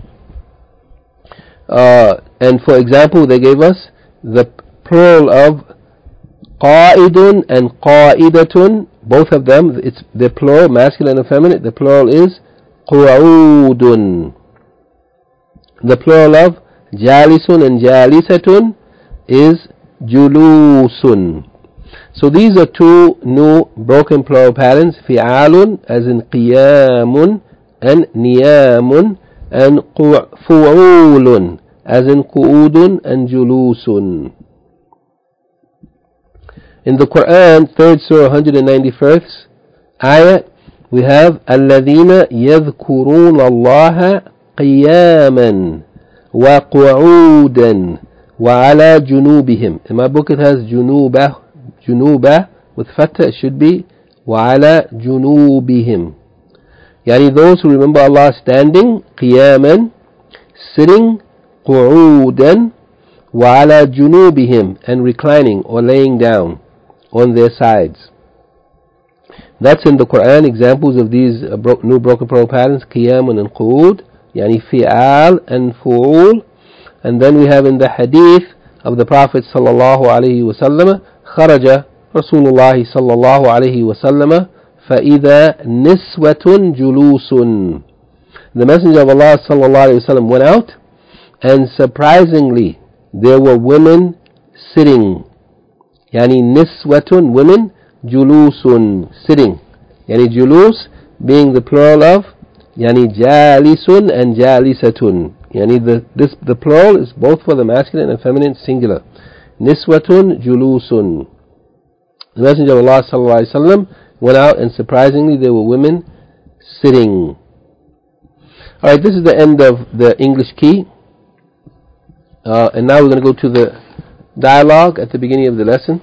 Uh, and for example, they gave us the plural of qa'idun and qa'idatun, both of them, it's the plural, masculine and feminine. The plural is qu'udun. The plural of jalisun and jalisatun is julusun. So these are two new broken plural patterns, fi'alun as in qiyamun and niyamun, and fu'ulun as in qu'udun and julusun. In the Quran, third surah, one hundred ninety-first ayah, we have الَّذِينَ يَذْكُرُونَ اللَّهَ قِيَامًا وَقُعُودًا وَعَلَى جُنُوبِهِمْ. In my book it has جُنُوبَ, جُنُوبَ with fatha, it should be وَعَلَى جُنُوبِهِمْ. Yani those who remember Allah standing, قِيَامًا, sitting, قُعُودًا, وَعَلَى جُنُوبِهِمْ, and reclining or laying down on their sides. That's in the Quran, examples of these uh, bro- new broken plural patterns, qiyamun and qu'ud, yani fi'al and fu'ul. And then we have in the hadith of the Prophet sallallahu alaihi wasallam, kharaja Rasulullah sallallahu alaihi wasallam, فَإِذَا نِسْوَةٌ جُلُوسٌ. The Messenger of Allah sallallahu alaihi wasallam went out, and surprisingly there were women sitting. Yani niswatun, women, julusun, sitting. Yani julus being the plural of yani jalisun and jalisatun. Yani the this the plural is both for the masculine and feminine singular. Niswatun, julusun. The Messenger of Allah sallallahu alaihi wasallam went out, and surprisingly there were women sitting. Alright, this is the end of the English key. Uh, and now we're going to go to the dialogue at the beginning of the lesson.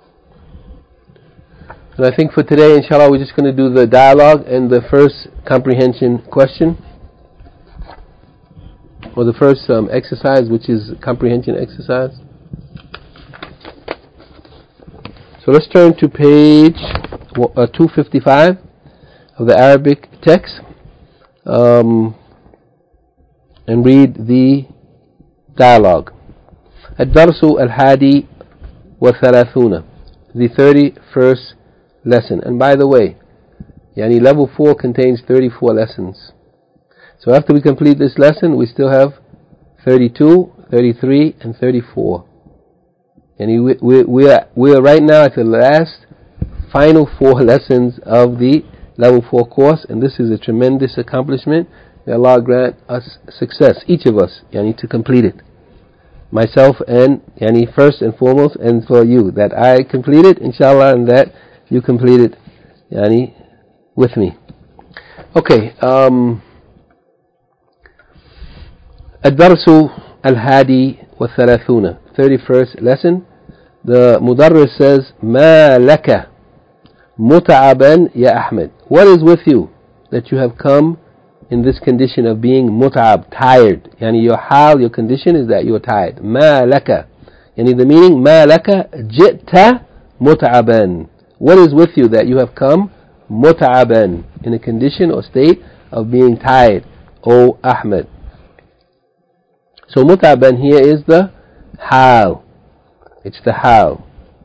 And I think for today, inshallah, we're just going to do the dialogue and the first comprehension question, or the first um, exercise, which is comprehension exercise. So let's turn to page uh, two fifty-five of the Arabic text, um, and read the dialogue. الدرس الحادي والثلاثون, the thirty-first lesson. And by the way, yani level four contains thirty-four lessons. So after we complete this lesson, we still have thirty-two, thirty-three, and thirty-four. And we, we, we, are, we are right now at the last final four lessons of the level four course, and this is a tremendous accomplishment. May Allah grant us success, each of us, yani, to complete it. Myself and, yani, first and foremost, and for you, that I complete it, inshallah, and that you complete it, yani, with me. Okay, um, الدرس الهادي والثلاثون, thirty-first lesson. The Mudarris says, ما لك متعبا يا أحمد. What is with you that you have come in this condition of being mut'ab, tired? Yani your hal, your condition is that you are tired. ما لك. Yani the meaning, ما لك جئت متعبا. What is with you that you have come mut'aban, in a condition or state of being tired, O Ahmed? So mut'aban here is the hal. It's the hal.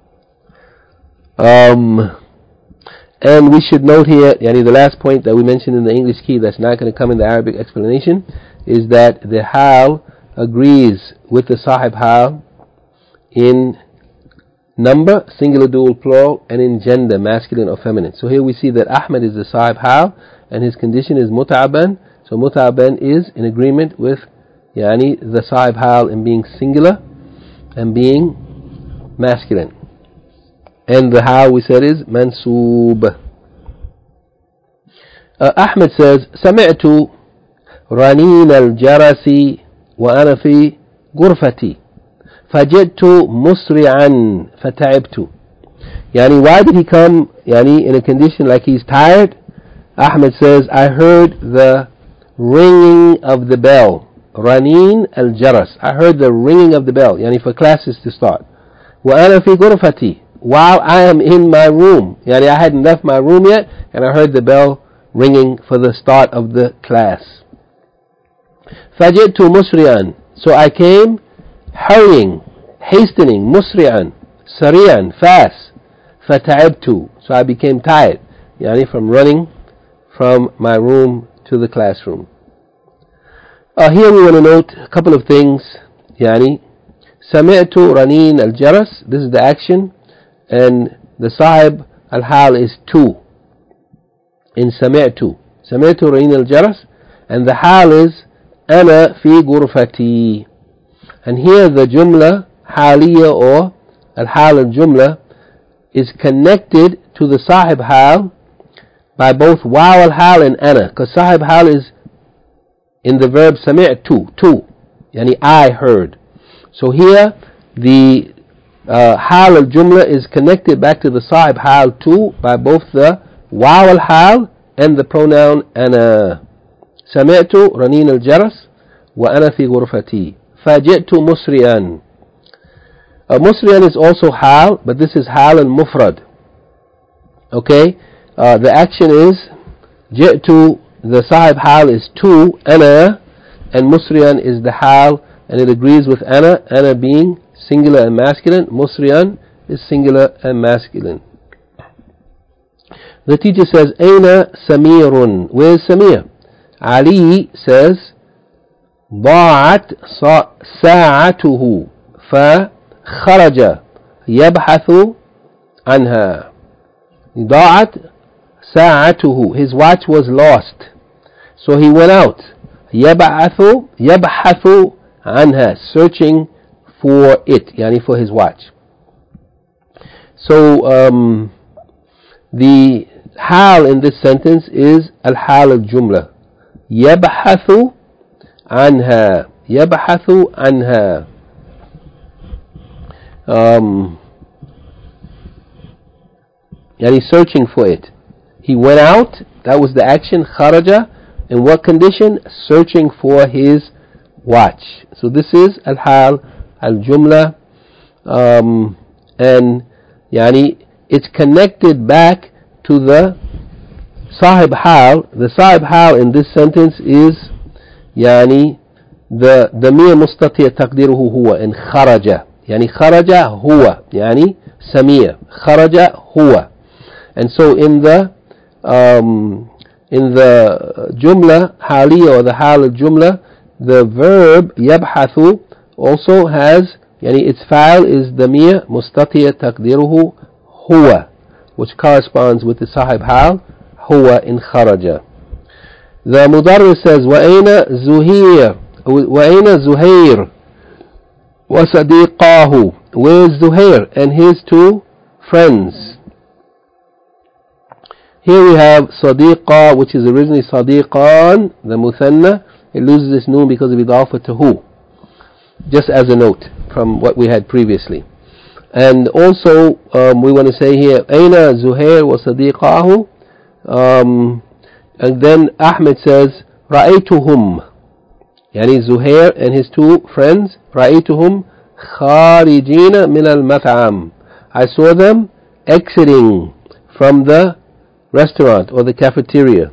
Um, and we should note here, yani the last point that we mentioned in the English key that's not going to come in the Arabic explanation, is that the hal agrees with the sahib hal in number, singular, dual, plural, and in gender, masculine or feminine. So here we see that Ahmed is the sahib hal, and his condition is mut'aban. So mut'aban is in agreement with, yani, the sahib hal in being singular and being masculine. And the hal we said is mansoob. uh, Ahmed says, سمعت رنين الجرس وأنا في غرفتي فجئت مسرعا فتعبت. Yani, why did he come, yani, in a condition like he's tired? Ahmed says, I heard the ringing of the bell. Ranin al-Jaras. I heard the ringing of the bell, yani, for classes to start. وأنا في غرفتي. While I am in my room. Yani, I hadn't left my room yet, and I heard the bell ringing for the start of the class. فجئت مسرعا. So I came hurrying, hastening, musri'an, sari'an, fast. Fata'ibtu. So I became tired, yani, from running from my room to the classroom. Uh, here we want to note a couple of things. Yani, sami'tu ranin al-jaras. This is the action, and the sahib al-hal is two in sami'tu. Sami'tu ranin al-jaras, and the hal is ana fi ghurfati. And here the jumla haliya, or al-hal al-jumla, is connected to the sahib hal by both waw al-hal and ana, because sahib hal is in the verb sami'tu, tu, yani I heard. So here the uh, hal al-jumla is connected back to the sahib hal tu by both the waw al-hal and the pronoun ana. Sami'tu ranin al-jaras wa ana fi ghurfati. فجئت مسرعا. Uh, musri'an is also hal, but this is hal al-mufrad. Okay, uh, the action is ji'tu, the sahib hal is tu, ana, and musri'an is the hal, and it agrees with ana, ana being singular and masculine, musri'an is singular and masculine. The teacher says, Aina Samirun. Where's Samir? Ali says, ضاعت ساعته فخرج يبحث عنها. ضاعت ساعته. His watch was lost, so he went out. يبحث يبحث عنها, searching for it, yani for his watch. So um, the hal in this sentence is al-hal al-jumla. يبحث عنها. يبحث عنها. Um, yani searching for it. He went out, that was the action, kharaja. In what condition? Searching for his watch. So this is al-hal al-jumla, um, and yani it's connected back to the sahib hal. The sahib hal in this sentence is yani the damir mustati taqdiruhu huwa in kharaja. Yani kharaja huwa, yani samir. Kharaja huwa. And so in the um, in the jumla haliya, or the hal al-jumla, the verb yabhathu also has يعني its fa'il is ضمير مستتر تقديره هو, which corresponds with the صاحب حال هو in خرج. The مدرس says وأين زهير وأين زهير وصديقاه. Where is Zuhair and his two friends? Here we have صديقة, which is originally صديقان, the muthanna. It loses its noon because of idafa to who, just as a note from what we had previously. And also um, we want to say here أين زهير وصديقاه, um, and then Ahmed says رأيتهم, يعني Zuhair and his two friends, رأيتهم خارجين من المطعم, I saw them exiting from the restaurant or the cafeteria.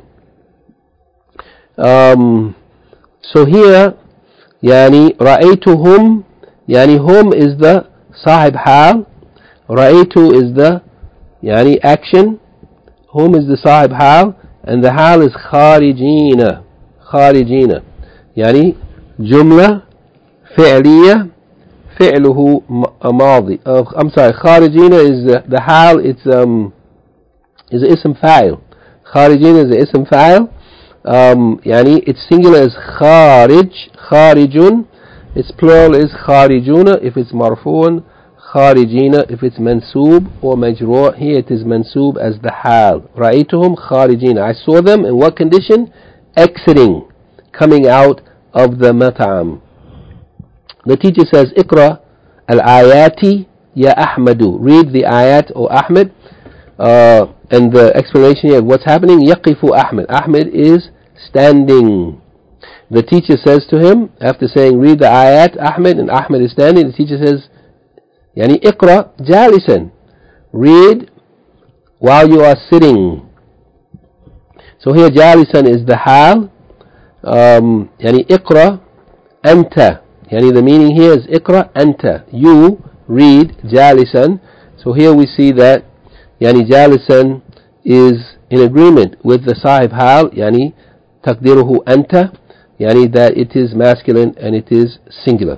Um, so here يعني رأيتهم, يعني hum is the صاحب حال, رأيت is the يعني action, hum is the صاحب حال, and the حال is خارجين. خارجين يعني جملة فعلية فعله ماضي. uh, I'm sorry, خارجين is the, the حال, it's um is اسم فاعل. خارجين is the اسم فاعل, um, يعني its singular is خارج, خارج, its plural is خارجون if it's مرفوع, خارجين if it's منسوب or مجرور. Here it is منسوب as the حال. رأيتهم خارجين, I saw them in what condition? Exiting, coming out of the مطعم. The teacher says اقرأ الآيات يا أحمد, read the ayat O Ahmed. Uh, and the explanation here of what's happening, يقف أحمد, Ahmed is standing. The teacher says to him, after saying read the ayat Ahmed, and Ahmed is standing, the teacher says يعني اقرأ جالسا, read while you are sitting. So here جالسا is the حال, um, يعني اقرأ أنت, يعني the meaning here is اقرأ أنت, you read جالسا. So here we see that يعني جالسا is in agreement with the صاحب حال, يعني تقديره أنت, يعني that it is masculine and it is singular.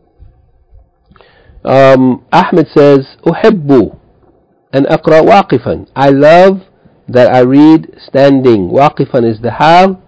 um, Ahmed says أحب أن أقرأ واقفا, I love that I read standing. واقفا is the حال,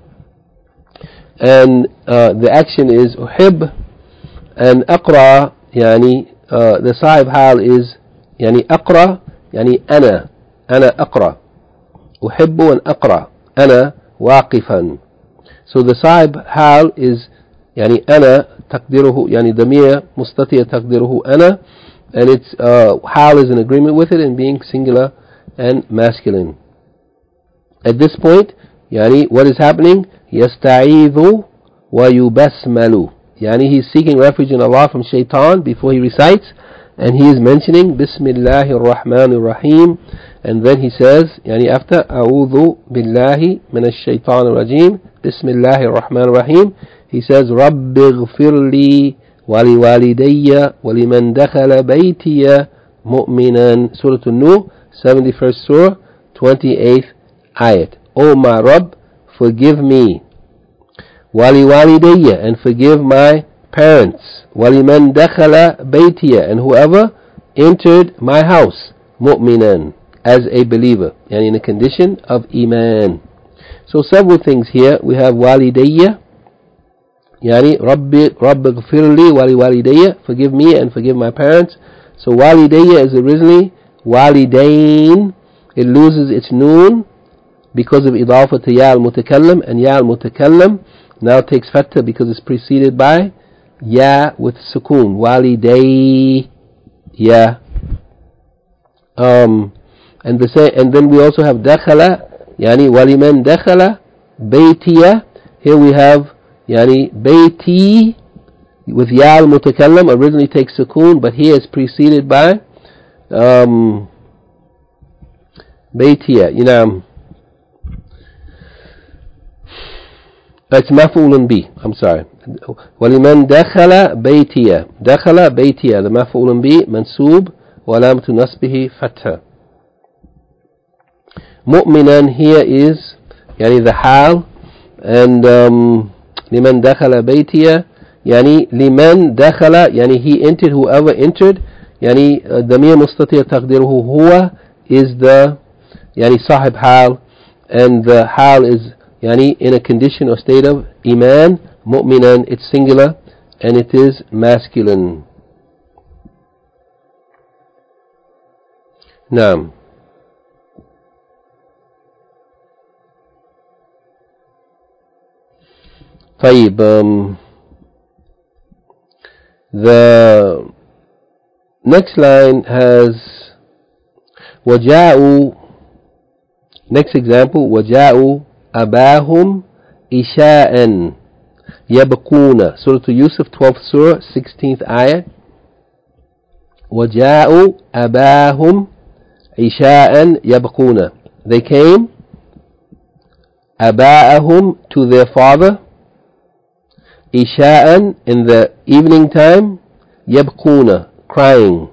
and uh, the action is أحب, and أقرأ يعني uh, the صاحب حال is يعني أقرأ يعني أنا, أنا أقرأ, أحب أن أقرأ أنا واقفا. So the صاحب حال is يعني أنا تقديره يعني ضمير مستتر تقديره أنا, and its uh, حال is in agreement with it in being singular and masculine. At this point يعني what is happening? يستعيذ ويبسمل, يعني he's seeking refuge in Allah from shaitan before he recites, and he is mentioning Bismillah ar-Rahman ar-Rahim, and then he says يعني after أعوذ بالله من الشيطان الرجيم Bismillah ar-Rahman ar-Rahim, he says رب اغفر لي ولوالدي ولمن دخل بيتي مؤمنا. Surah An-Nur, seventy-first surah, twenty-eighth ayat. O my Rabb, forgive me, waliwalidayya, and forgive my parents, waliman dakhala baytiya, and whoever entered my house, mu'minan, as a believer, and in a condition of iman. So several things here. We have walidayya, yani rabbi rabbi ghfirli waliwalidayya, forgive me and forgive my parents. So walidayya is originally walidain. It loses its noon because of idafa to ya al-mutakallim, and ya al-mutakallim now takes fatha because it's preceded by ya with sukoon, waliday ya. Um, and the say, and then we also have dakhala, yani waliman dakhala baytiya. Here we have yani bayti with ya al-mutakallim, originally takes sukoon, but here it's preceded by um, baytiya. You know, it's maf'ulun bi. I'm sorry. وَلِمَنْ دَخَلَ بَيْتِيَ, دَخَلَ بَيْتِيَ, the maf'ulun bi, mansoob, وَلَامَةُ نَصْبِهِ fatha. مُؤْمِنًا here is yani the hal, and um, لِمَنْ دَخَلَ بَيْتِيَ يعني لمن دخل يعني he entered, whoever entered. يعني ضمير مستتر تقديره هو is the يعني صاحب حال, and the حال is يعني in a condition or state of إيمان مؤمنا, it's singular and it is masculine. نعم. طيب um, the next line has وجاءوا. Next example, وجاءوا أباهم إشاء يبكون. Surah Yusuf, twelfth surah, sixteenth ayat. وجاءوا أباهم إشاء يبكون. They came أباءهم to their father, إشاء in the evening time, يبكون crying.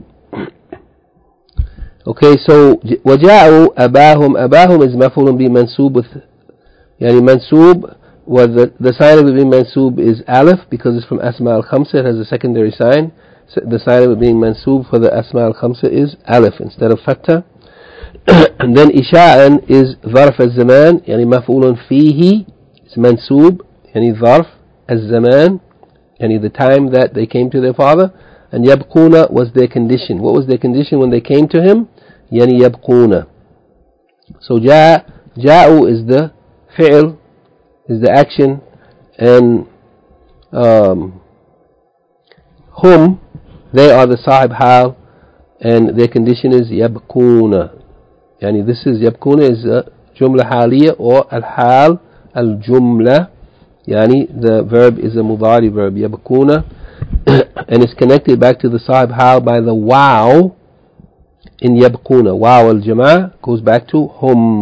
Okay, so وجاءوا أباهم. أباهم is مفعول به منصوب with يعني منصوب, well, the, the sign of it being منصوب is alif because it's from Asma al-Khamsa. It has a secondary sign. So the sign of it being منصوب for the Asma al-Khamsa is alif instead of fatha. And then إشاء is ظرف الزمان يعني مفعول فيه, it's منصوب يعني ظرف الزمان يعني the time that they came to their father. And يبقون was their condition. What was their condition when they came to him? يعني يبقون. So جاء, جاءوا is the fi'l, is the action, and um, hum, they are the sahib hal, and their condition is يبقون. يعني this is يبقون is a jumla haliyah or al-hal al-jumla. يعني the verb is a mudari verb يبقون. And it's connected back to the sahib hal by the wow in yabquna. Wow al-jama' goes back to hum.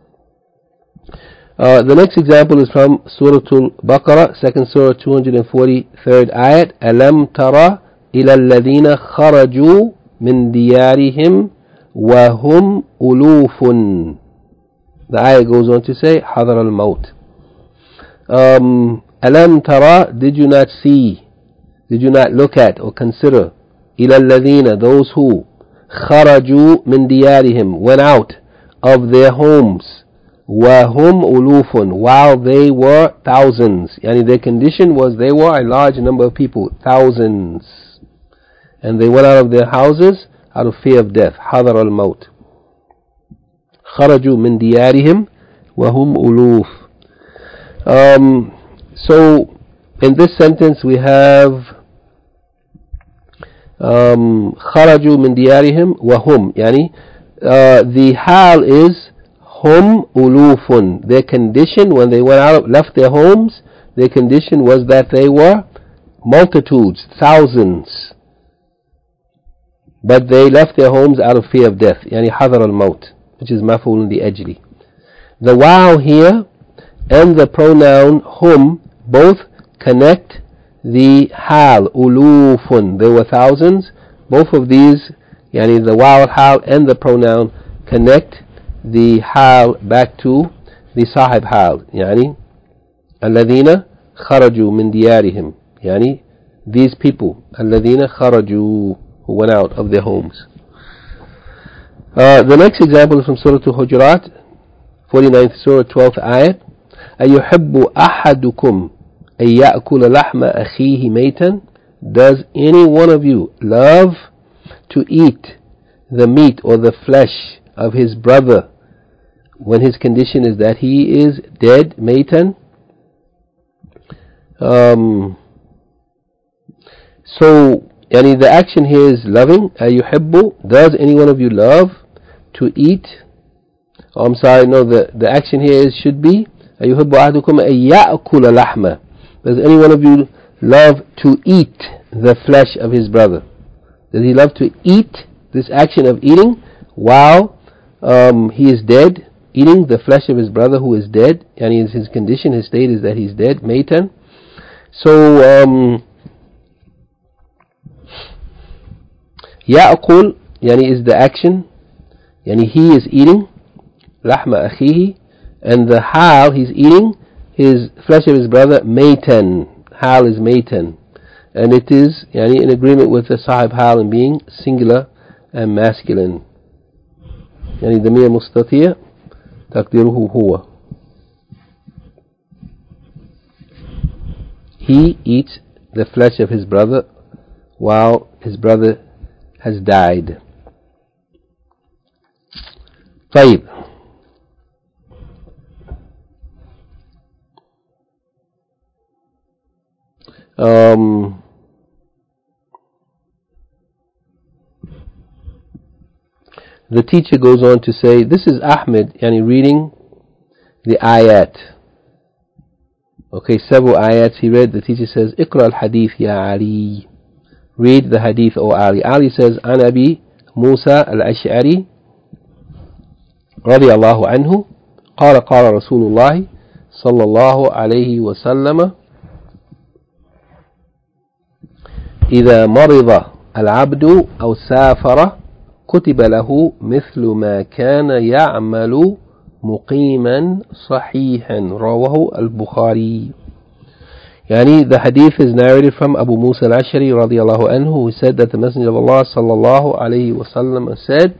Uh, the next example is from Surah Al-Baqarah, second surah, two hundred forty-third ayat. Alam tara ila alladhina kharaju min diyarihim wa hum ulufun. The ayat goes on to say hadar al-maut. Um, Alam tara, did you not see? Did you not look at or consider إلى الذين, those who خرجوا من ديارهم, went out of their homes, وهم ألوف, while they were thousands. يعني their condition was they were a large number of people, thousands, and they went out of their houses out of fear of death. حضر الموت. خرجوا من ديارهم وهم ألوف. Um, so in this sentence we have um, خرجوا من ديارهم وهم, يعني uh, the hal is hum ulufun. Their condition when they went out, left their homes, their condition was that they were multitudes, thousands, but they left their homes out of fear of death. يعني حذر الموت, which is مفعول لأجله. The wow here and the pronoun hum both connect the hal, ulufun, there were thousands. Both of these, yani the waw hal and the pronoun, connect the hal back to the sahib hal, yani alladhina kharaju min diyarihim, yani these people, alladhina kharaju, who went out of their homes. Uh, the next example is from Surah Al-Hujurat, forty-ninth Surah, twelfth ayat. أَيُحِبُّ أَحَدُكُمْ أَن يَأْكُلَ لَحْمَ أَخِيهِ مَيْتًا. Does any one of you love to eat the meat or the flesh of his brother when his condition is that he is dead, ميتا? Um, so, yani the action here is loving. أَيُحِبُّ, does any one of you love to eat? Oh, I'm sorry, no, the, the action here is should be أَيُحِبُّ أَحَدُكُمْ أَن يَأْكُلَ لَحْمَ. Does any one of you love to eat the flesh of his brother? Does he love to eat, this action of eating, while um, he is dead, eating the flesh of his brother who is dead, and his, his condition, his state is that he's dead, maitan. So, um, يأكل, yani is the action, yani he is eating, لحم أخيه, and the hal, he's eating his flesh of his brother, maitan. Hal is maitan. and it is يعني in agreement with the صاحب حال in being singular and masculine. يعني ضمير مستتر تقديره هو. He eats the flesh of his brother while his brother has died. طيب. Um, the teacher goes on to say, this is Ahmed, yani reading the ayat. Okay, several ayats he read. The teacher says, اقرأ الحديث يا علي. Read the hadith, O Ali. Ali says, عن أبي موسى الأشعري رضي الله عنه قال قال رسول الله صلى الله عليه وسلم إذا مرض العبد أو سافر كتب له مثل ما كان يعمل مقيما صحيحا. رواه البخاري. Yani the hadith is narrated from Abu Musa al-Ash'ari radiyallahu anhu, who said that the Messenger of Allah sallallahu alayhi wa sallam said,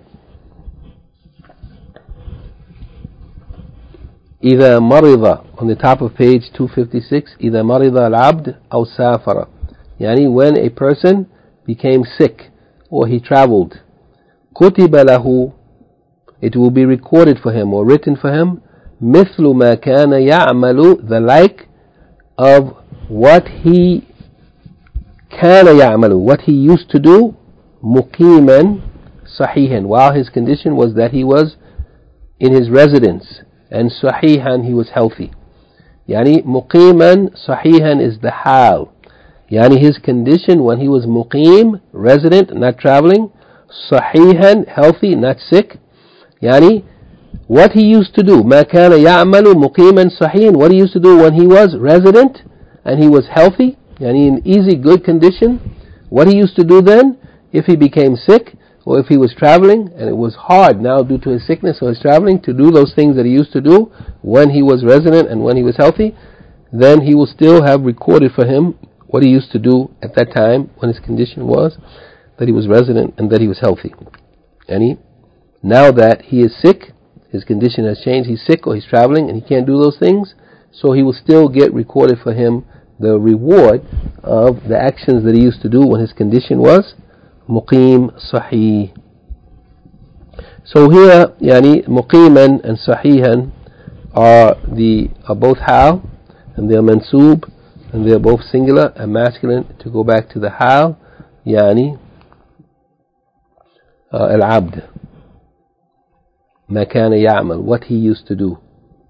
إذا مرض, on the top of page two fifty-six, إذا مرض العبد أو سافر, yani when a person became sick or he traveled, كتب له, it will be recorded for him or written for him, مثل ما كان يعمل, the like of what he كان يعمل, what he used to do, مقيما صحيحا, while his condition was that he was in his residence, and صحيحا, he was healthy. يعني مقيما صحيحا is the hal, يعني his condition when he was muqim, resident, not traveling, صحيحا, healthy, not sick. يعني what he used to do, ما كان يعمل مقيما صحيحا, what he used to do when he was resident and he was healthy, يعني in easy, good condition, what he used to do then, if he became sick, or if he was traveling, and it was hard now due to his sickness or his traveling to do those things that he used to do when he was resident and when he was healthy, then he will still have recorded for him what he used to do at that time when his condition was that he was resident and that he was healthy. And he, now that he is sick, his condition has changed, he's sick or he's traveling and he can't do those things, so he will still get recorded for him the reward of the actions that he used to do when his condition was muqim sahih. So here, yani muqiman and sahihan are the are both hal, and they are mansoob, and they are both singular and masculine. To go back to the hal, yani uh, al-abd, ma kana ya'mal, what he used to do.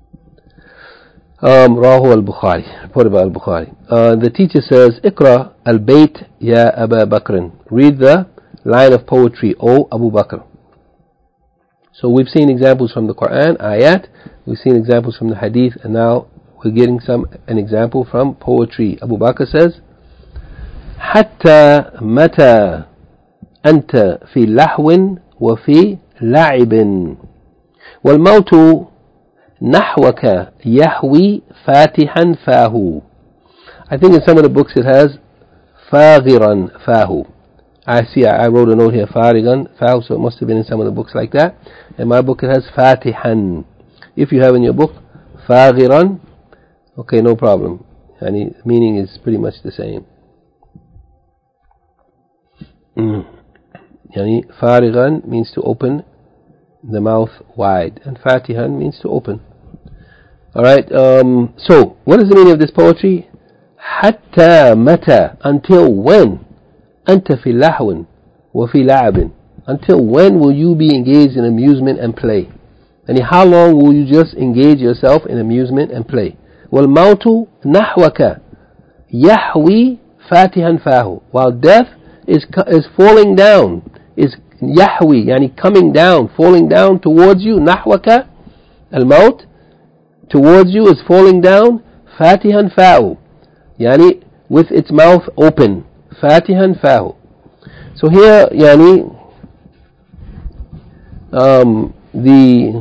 Um, Rahu al-Bukhari, reported by al-Bukhari. Uh, the teacher says, Iqra al-Bayt ya Aba Bakr. Read the line of poetry, O Abu Bakr. So we've seen examples from the Quran, ayat, we've seen examples from the hadith, and now we're getting some an example from poetry. Abu Bakr says, حتى متى أنت في لهو وفي لعب والموت نحوك يهوي فاتحا فاه. I think in some of the books it has فاغرا فاه. I see, I wrote a note here, فارغا فاه, so it must have been in some of the books like that. In my book it has فاتحا. If you have in your book فاغرا, okay, no problem. Any meaning is pretty much the same. Mm. Yani فارغا means to open the mouth wide, and fatihan means to open. Alright, um, so what is the meaning of this poetry? Hatta mata, until when? Anta fi lahwin wa fi la'abin. Until when will you be engaged in amusement and play? And how long will you just engage yourself in amusement and play? Wal mautu nahwaka yahwi fatihan fahu. While death is is falling down, is yahwi, yani coming down, falling down towards you. Nahwaka, al-maut, towards you is falling down. Fatihan fahu, yani with its mouth open. Fatihan fahu. So here, yani um, the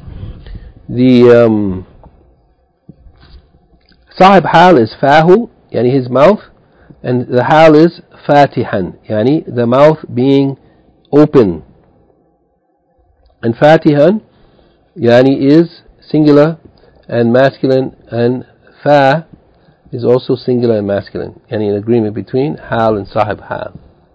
the um, sahib hal is fahu, يعني his mouth, and the hal is fatihan, يعني the mouth being open. And fatihan يعني is singular and masculine, and fa is also singular and masculine, يعني an agreement between hal and sahib hal.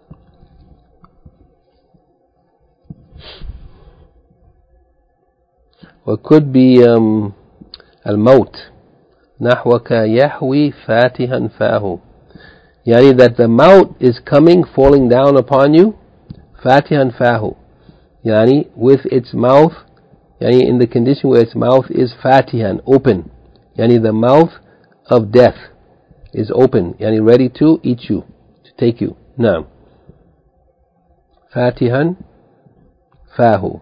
Or could be um, al-maut, نحوك يحوي فاتحا فاه, يعني that the maut is coming, falling down upon you, fatihan fahu, yani with its mouth, yani in the condition where its mouth is fatihan, open, yani the mouth of death is open, yani ready to eat you, to take you. Naam. Fatihan fahu.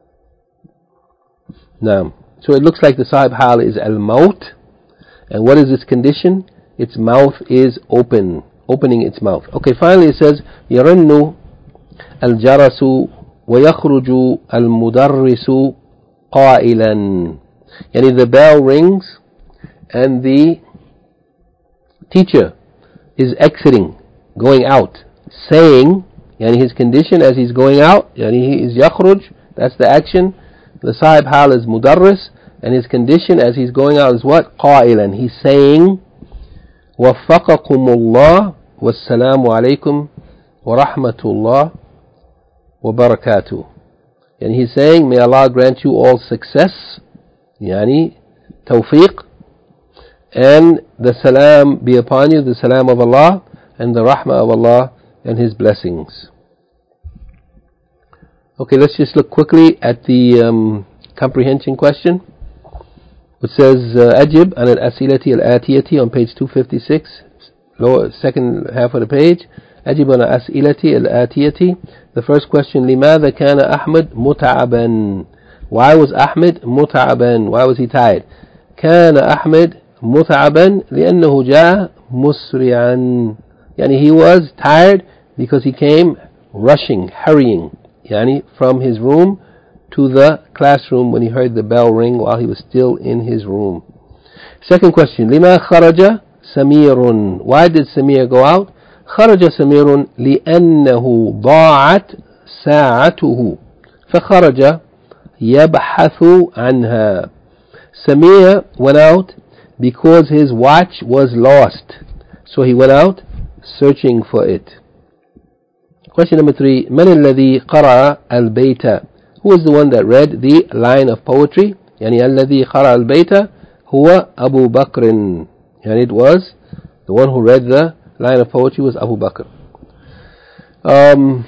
Naam. So it looks like the sahib hal is al-maut, and what is its condition? Its mouth is open, opening its mouth. Okay, finally it says يرن الجرس ويخرج المدرس قائلا, yani the bell rings and the teacher is exiting, going out, saying, yani his condition as he's going out, yani he is يخرج, that's the action. The sahib hal is mudarris, and his condition as he's going out is what? قائلا, he's saying وفقكم الله والسلام عليكم ورحمة الله وبركاته. And he's saying, may Allah grant you all success, yani tawfiq, and the salam be upon you, the salam of Allah, and the rahmah of Allah, and His blessings. Okay, let's just look quickly at the um, comprehension question. It says, أجب عن الأسئلة الآتية on page two fifty-six, lower, second half of the page. أجب عن الأسئلة الآتية. The first question, لماذا كان أحمد متعبا? Why was Ahmed متعبا? Why was he tired? كان أحمد متعبا لأنه جاء مسرعا. Yani he was tired because he came rushing, hurrying, yani from his room to the classroom when he heard the bell ring while he was still in his room. Second question, لما خرج سمير? Why did Samir go out? خرج سمير لأنه ضاعت ساعته فخرج يبحث عنها. Samir went out because his watch was lost, so he went out searching for it. Question number three, من الذي قرأ البيت? Who was the one that read the line of poetry? يعني الذي قرأ البيت هو أبو بكر. And it was the one who read the line of poetry was Abu Bakr. Um,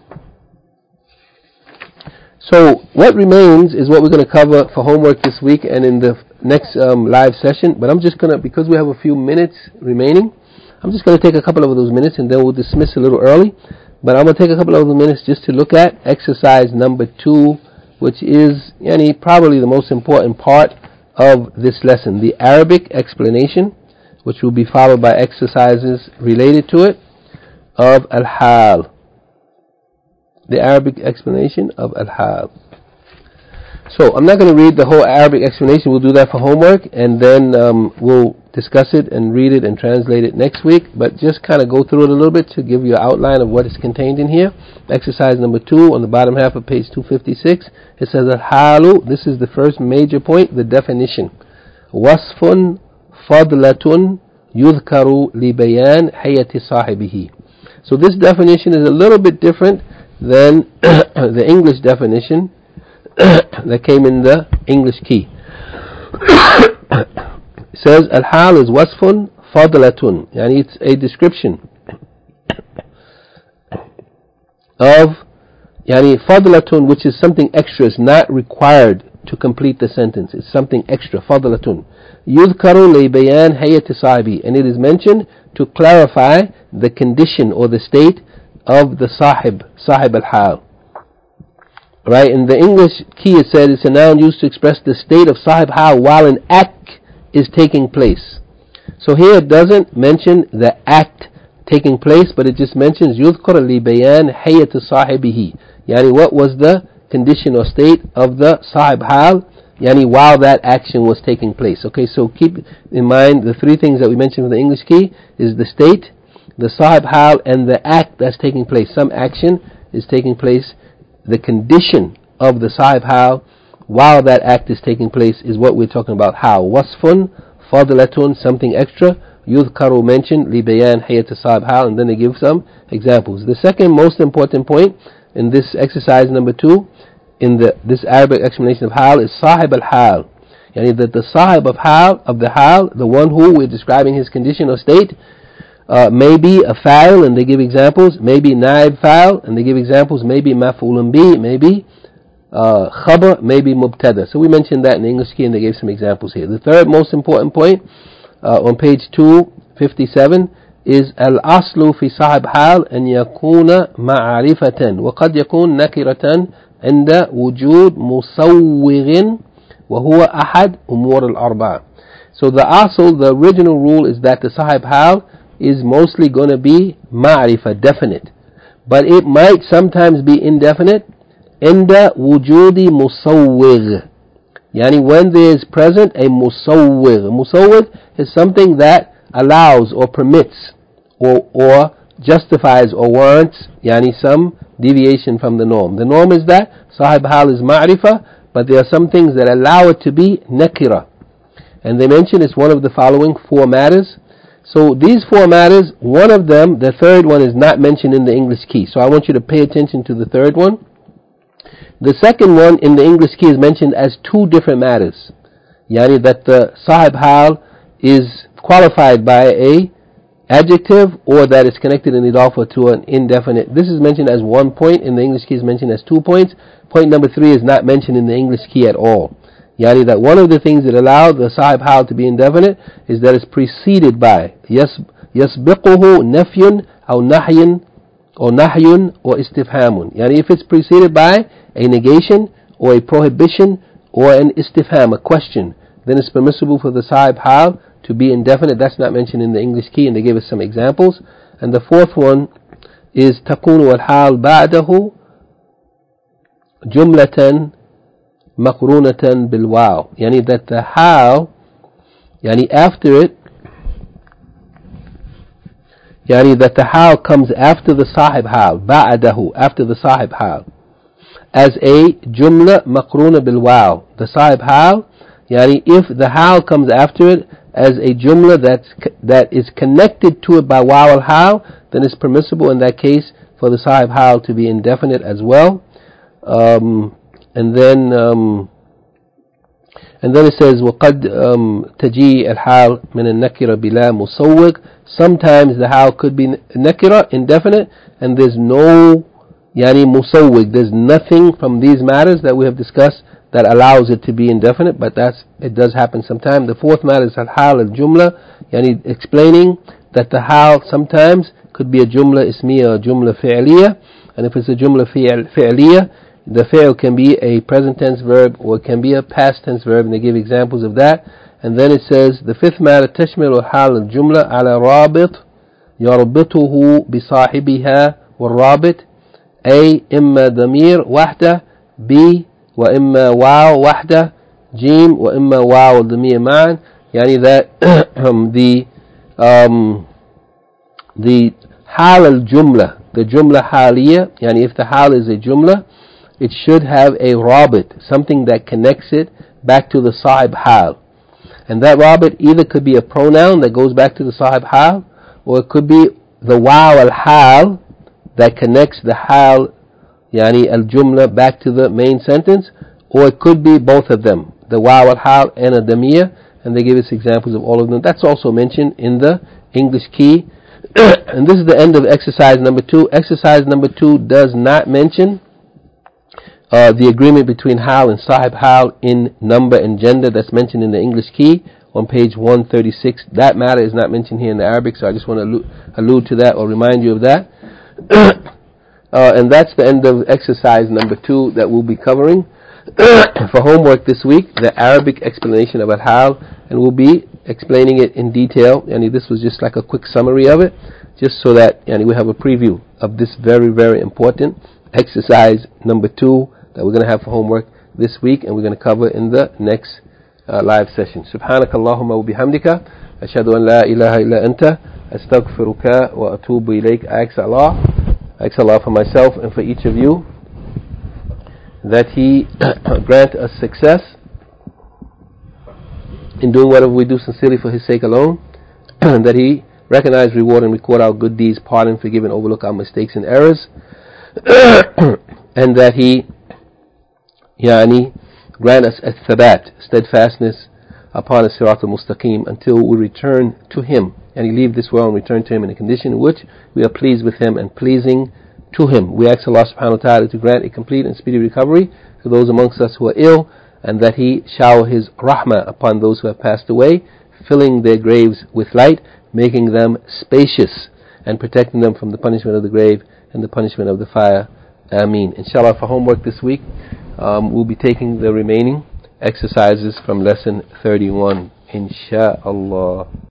so what remains is what we're going to cover for homework this week and in the next um, live session. But I'm just going to, because we have a few minutes remaining, I'm just going to take a couple of those minutes and then we'll dismiss a little early. But I'm going to take a couple of minutes just to look at exercise number two, which is yani, probably the most important part of this lesson, the Arabic explanation, which will be followed by exercises related to it, of al-hal. The Arabic explanation of al-hal. So I'm not going to read the whole Arabic explanation. We'll do that for homework, and then um, we'll discuss it and read it and translate it next week. But just kind of go through it a little bit to give you an outline of what is contained in here. Exercise number two on the bottom half of page two fifty-six. It says al-halu. This is the first major point, the definition. Wasfun fadlatun yudhkaru li bayan hayati sahibihi. So this definition is a little bit different than the English definition that came in the English key. It says al-hal is wasfun fadlatun, yani it's a description of yani fadlatun, which is something extra, is not required to complete the sentence. It's something extra, fadlatun. Yudhkaru li bayan hayati sahibi, and it is mentioned to clarify the condition or the state of the sahib, sahib al-hal. Right, in the English key it said it's a noun used to express the state of sahib hal while an act is taking place. So here it doesn't mention the act taking place, but it just mentions yudhkar li bayan hayat sahibihi. Yani what was the condition or state of the sahib hal yani while that action was taking place. Okay, so keep in mind the three things that we mentioned in the English key is the state, the sahib hal, and the act that's taking place. Some action is taking place. The condition of the sahib hal while that act is taking place is what we're talking about. How? Wasfun, fadlatun, something extra. Yudhkaru, mentioned, li bayan hayat sahib hal, and then they give some examples. The second most important point in this exercise number two, in the this Arabic explanation of hal, is sahib al-hal. Yani that the sahib of hal, of the hal, the one who we're describing his condition or state, uh, may be a fa'il, and they give examples, maybe naib fa'il, and they give examples, maybe maf'ulun bi, maybe uh, khabar, maybe mubtada. So we mentioned that in the English key, and they gave some examples here. The third most important point, uh, on page two fifty-seven, is al-aslu fi sahib hal an yakuna ma'arifatan wa qad yakun nakiratan عند وجود مصوغ وهو أحد أمور الأربعة. So the asl, the original rule, is that the sahib hal is mostly going to be ma'rifa, definite, but it might sometimes be indefinite عند وجود مصوغ, yani when there is present a musawwir. A musawwir is something that allows or permits or or justifies or warrants, yani some deviation from the norm. The norm is that sahib hal is ma'rifa, but there are some things that allow it to be nakira, and they mention it's one of the following four matters. So these four matters, one of them, the third one, is not mentioned in the English key, so I want you to pay attention to the third one. The second one in the English key is mentioned as two different matters, yani that the sahib hal is qualified by a adjective, or that it's connected in idafa to an indefinite. This is mentioned as one point, in the English key is mentioned as two points. Point number three is not mentioned in the English key at all. Yani that one of the things that allow the sahib hal to be indefinite is that it's preceded by yasbiquhu nafyun or nahyun or nahyun or istifhamun. Yani if it's preceded by a negation or a prohibition or an istifham, a question, then it's permissible for the sahib hal to be indefinite. That's not mentioned in the English key, and they gave us some examples. And the fourth one is takunu al-hal ba'dahu jumlatan maqrunatan bil waw, yani that the hal, yani after it, yani that the hal comes after the sahib hal, ba'dahu, after the sahib hal, as a jumla maqruna bil waw. The sahib hal, yani if the hal comes after it as a jumla that's, that is connected to it by waw al-hal, then it's permissible in that case for the sahib hal to be indefinite as well. Um, and then um, and then it says وَقَدْ تَجِي الْحَال مِنَ النَّكِرَ بِلَا مُصَوِّغ. Sometimes the hal could be nakira, indefinite, and there's no yani musawwig, there's nothing from these matters that we have discussed that allows it to be indefinite, but that's, it does happen sometimes. The fourth matter is al-hal al-jumla, yani explaining that the hal sometimes could be a jumla ismiya or jumla fi'liya, and if it's a jumla fi'liya, the fi'l can be a present tense verb or it can be a past tense verb, and they give examples of that. And then it says the fifth matter, تشمل الحال الجملة على رابط يربطه بصاحبها والرابط A إما ضمير وحده B وإما واو وحده جيم وإما واو الضمير معا. يعني that the um, the حال الجملة, the جملة حالية, يعني if the حال is a jumla, it should have a rabit, something that connects it back to the sahib hal. And that rabit either could be a pronoun that goes back to the sahib hal, or it could be the waw al-hal that connects the hal, yani al-jumla, back to the main sentence, or it could be both of them, the waw al-hal and a damiyah, and they give us examples of all of them. That's also mentioned in the English key. And this is the end of exercise number two. Exercise number two does not mention Uh, the agreement between hal and sahib hal in number and gender that's mentioned in the English key on page one thirty-six. That matter is not mentioned here in the Arabic, so I just want to allude, allude to that or remind you of that. uh, and that's the end of exercise number two that we'll be covering. For homework this week, the Arabic explanation about hal, and we'll be explaining it in detail. And this was just like a quick summary of it, just so that yani, we have a preview of this very, very important exercise number two that we're going to have for homework this week, and we're going to cover in the next uh, live session. سبحانك اللهم وبحمدك أشهد أن لا إله إلا أنت أستغفرك وأتوب إليك. I ask Allah, I ask Allah for myself and for each of you that He grant us success in doing whatever we do sincerely for His sake alone, that He recognize, reward, and record our good deeds, pardon, forgive, and overlook our mistakes and errors, and that He yani, grant us thabat, steadfastness upon a sirat al-mustaqim until we return to Him, and He leave this world and return to Him in a condition in which we are pleased with Him and pleasing to Him. We ask Allah subhanahu wa ta'ala to grant a complete and speedy recovery to those amongst us who are ill, and that He shower His rahmah upon those who have passed away, filling their graves with light, making them spacious, and protecting them from the punishment of the grave and the punishment of the fire. Ameen. Inshallah, for homework this week, um, we'll be taking the remaining exercises from lesson thirty-one. Insha'Allah.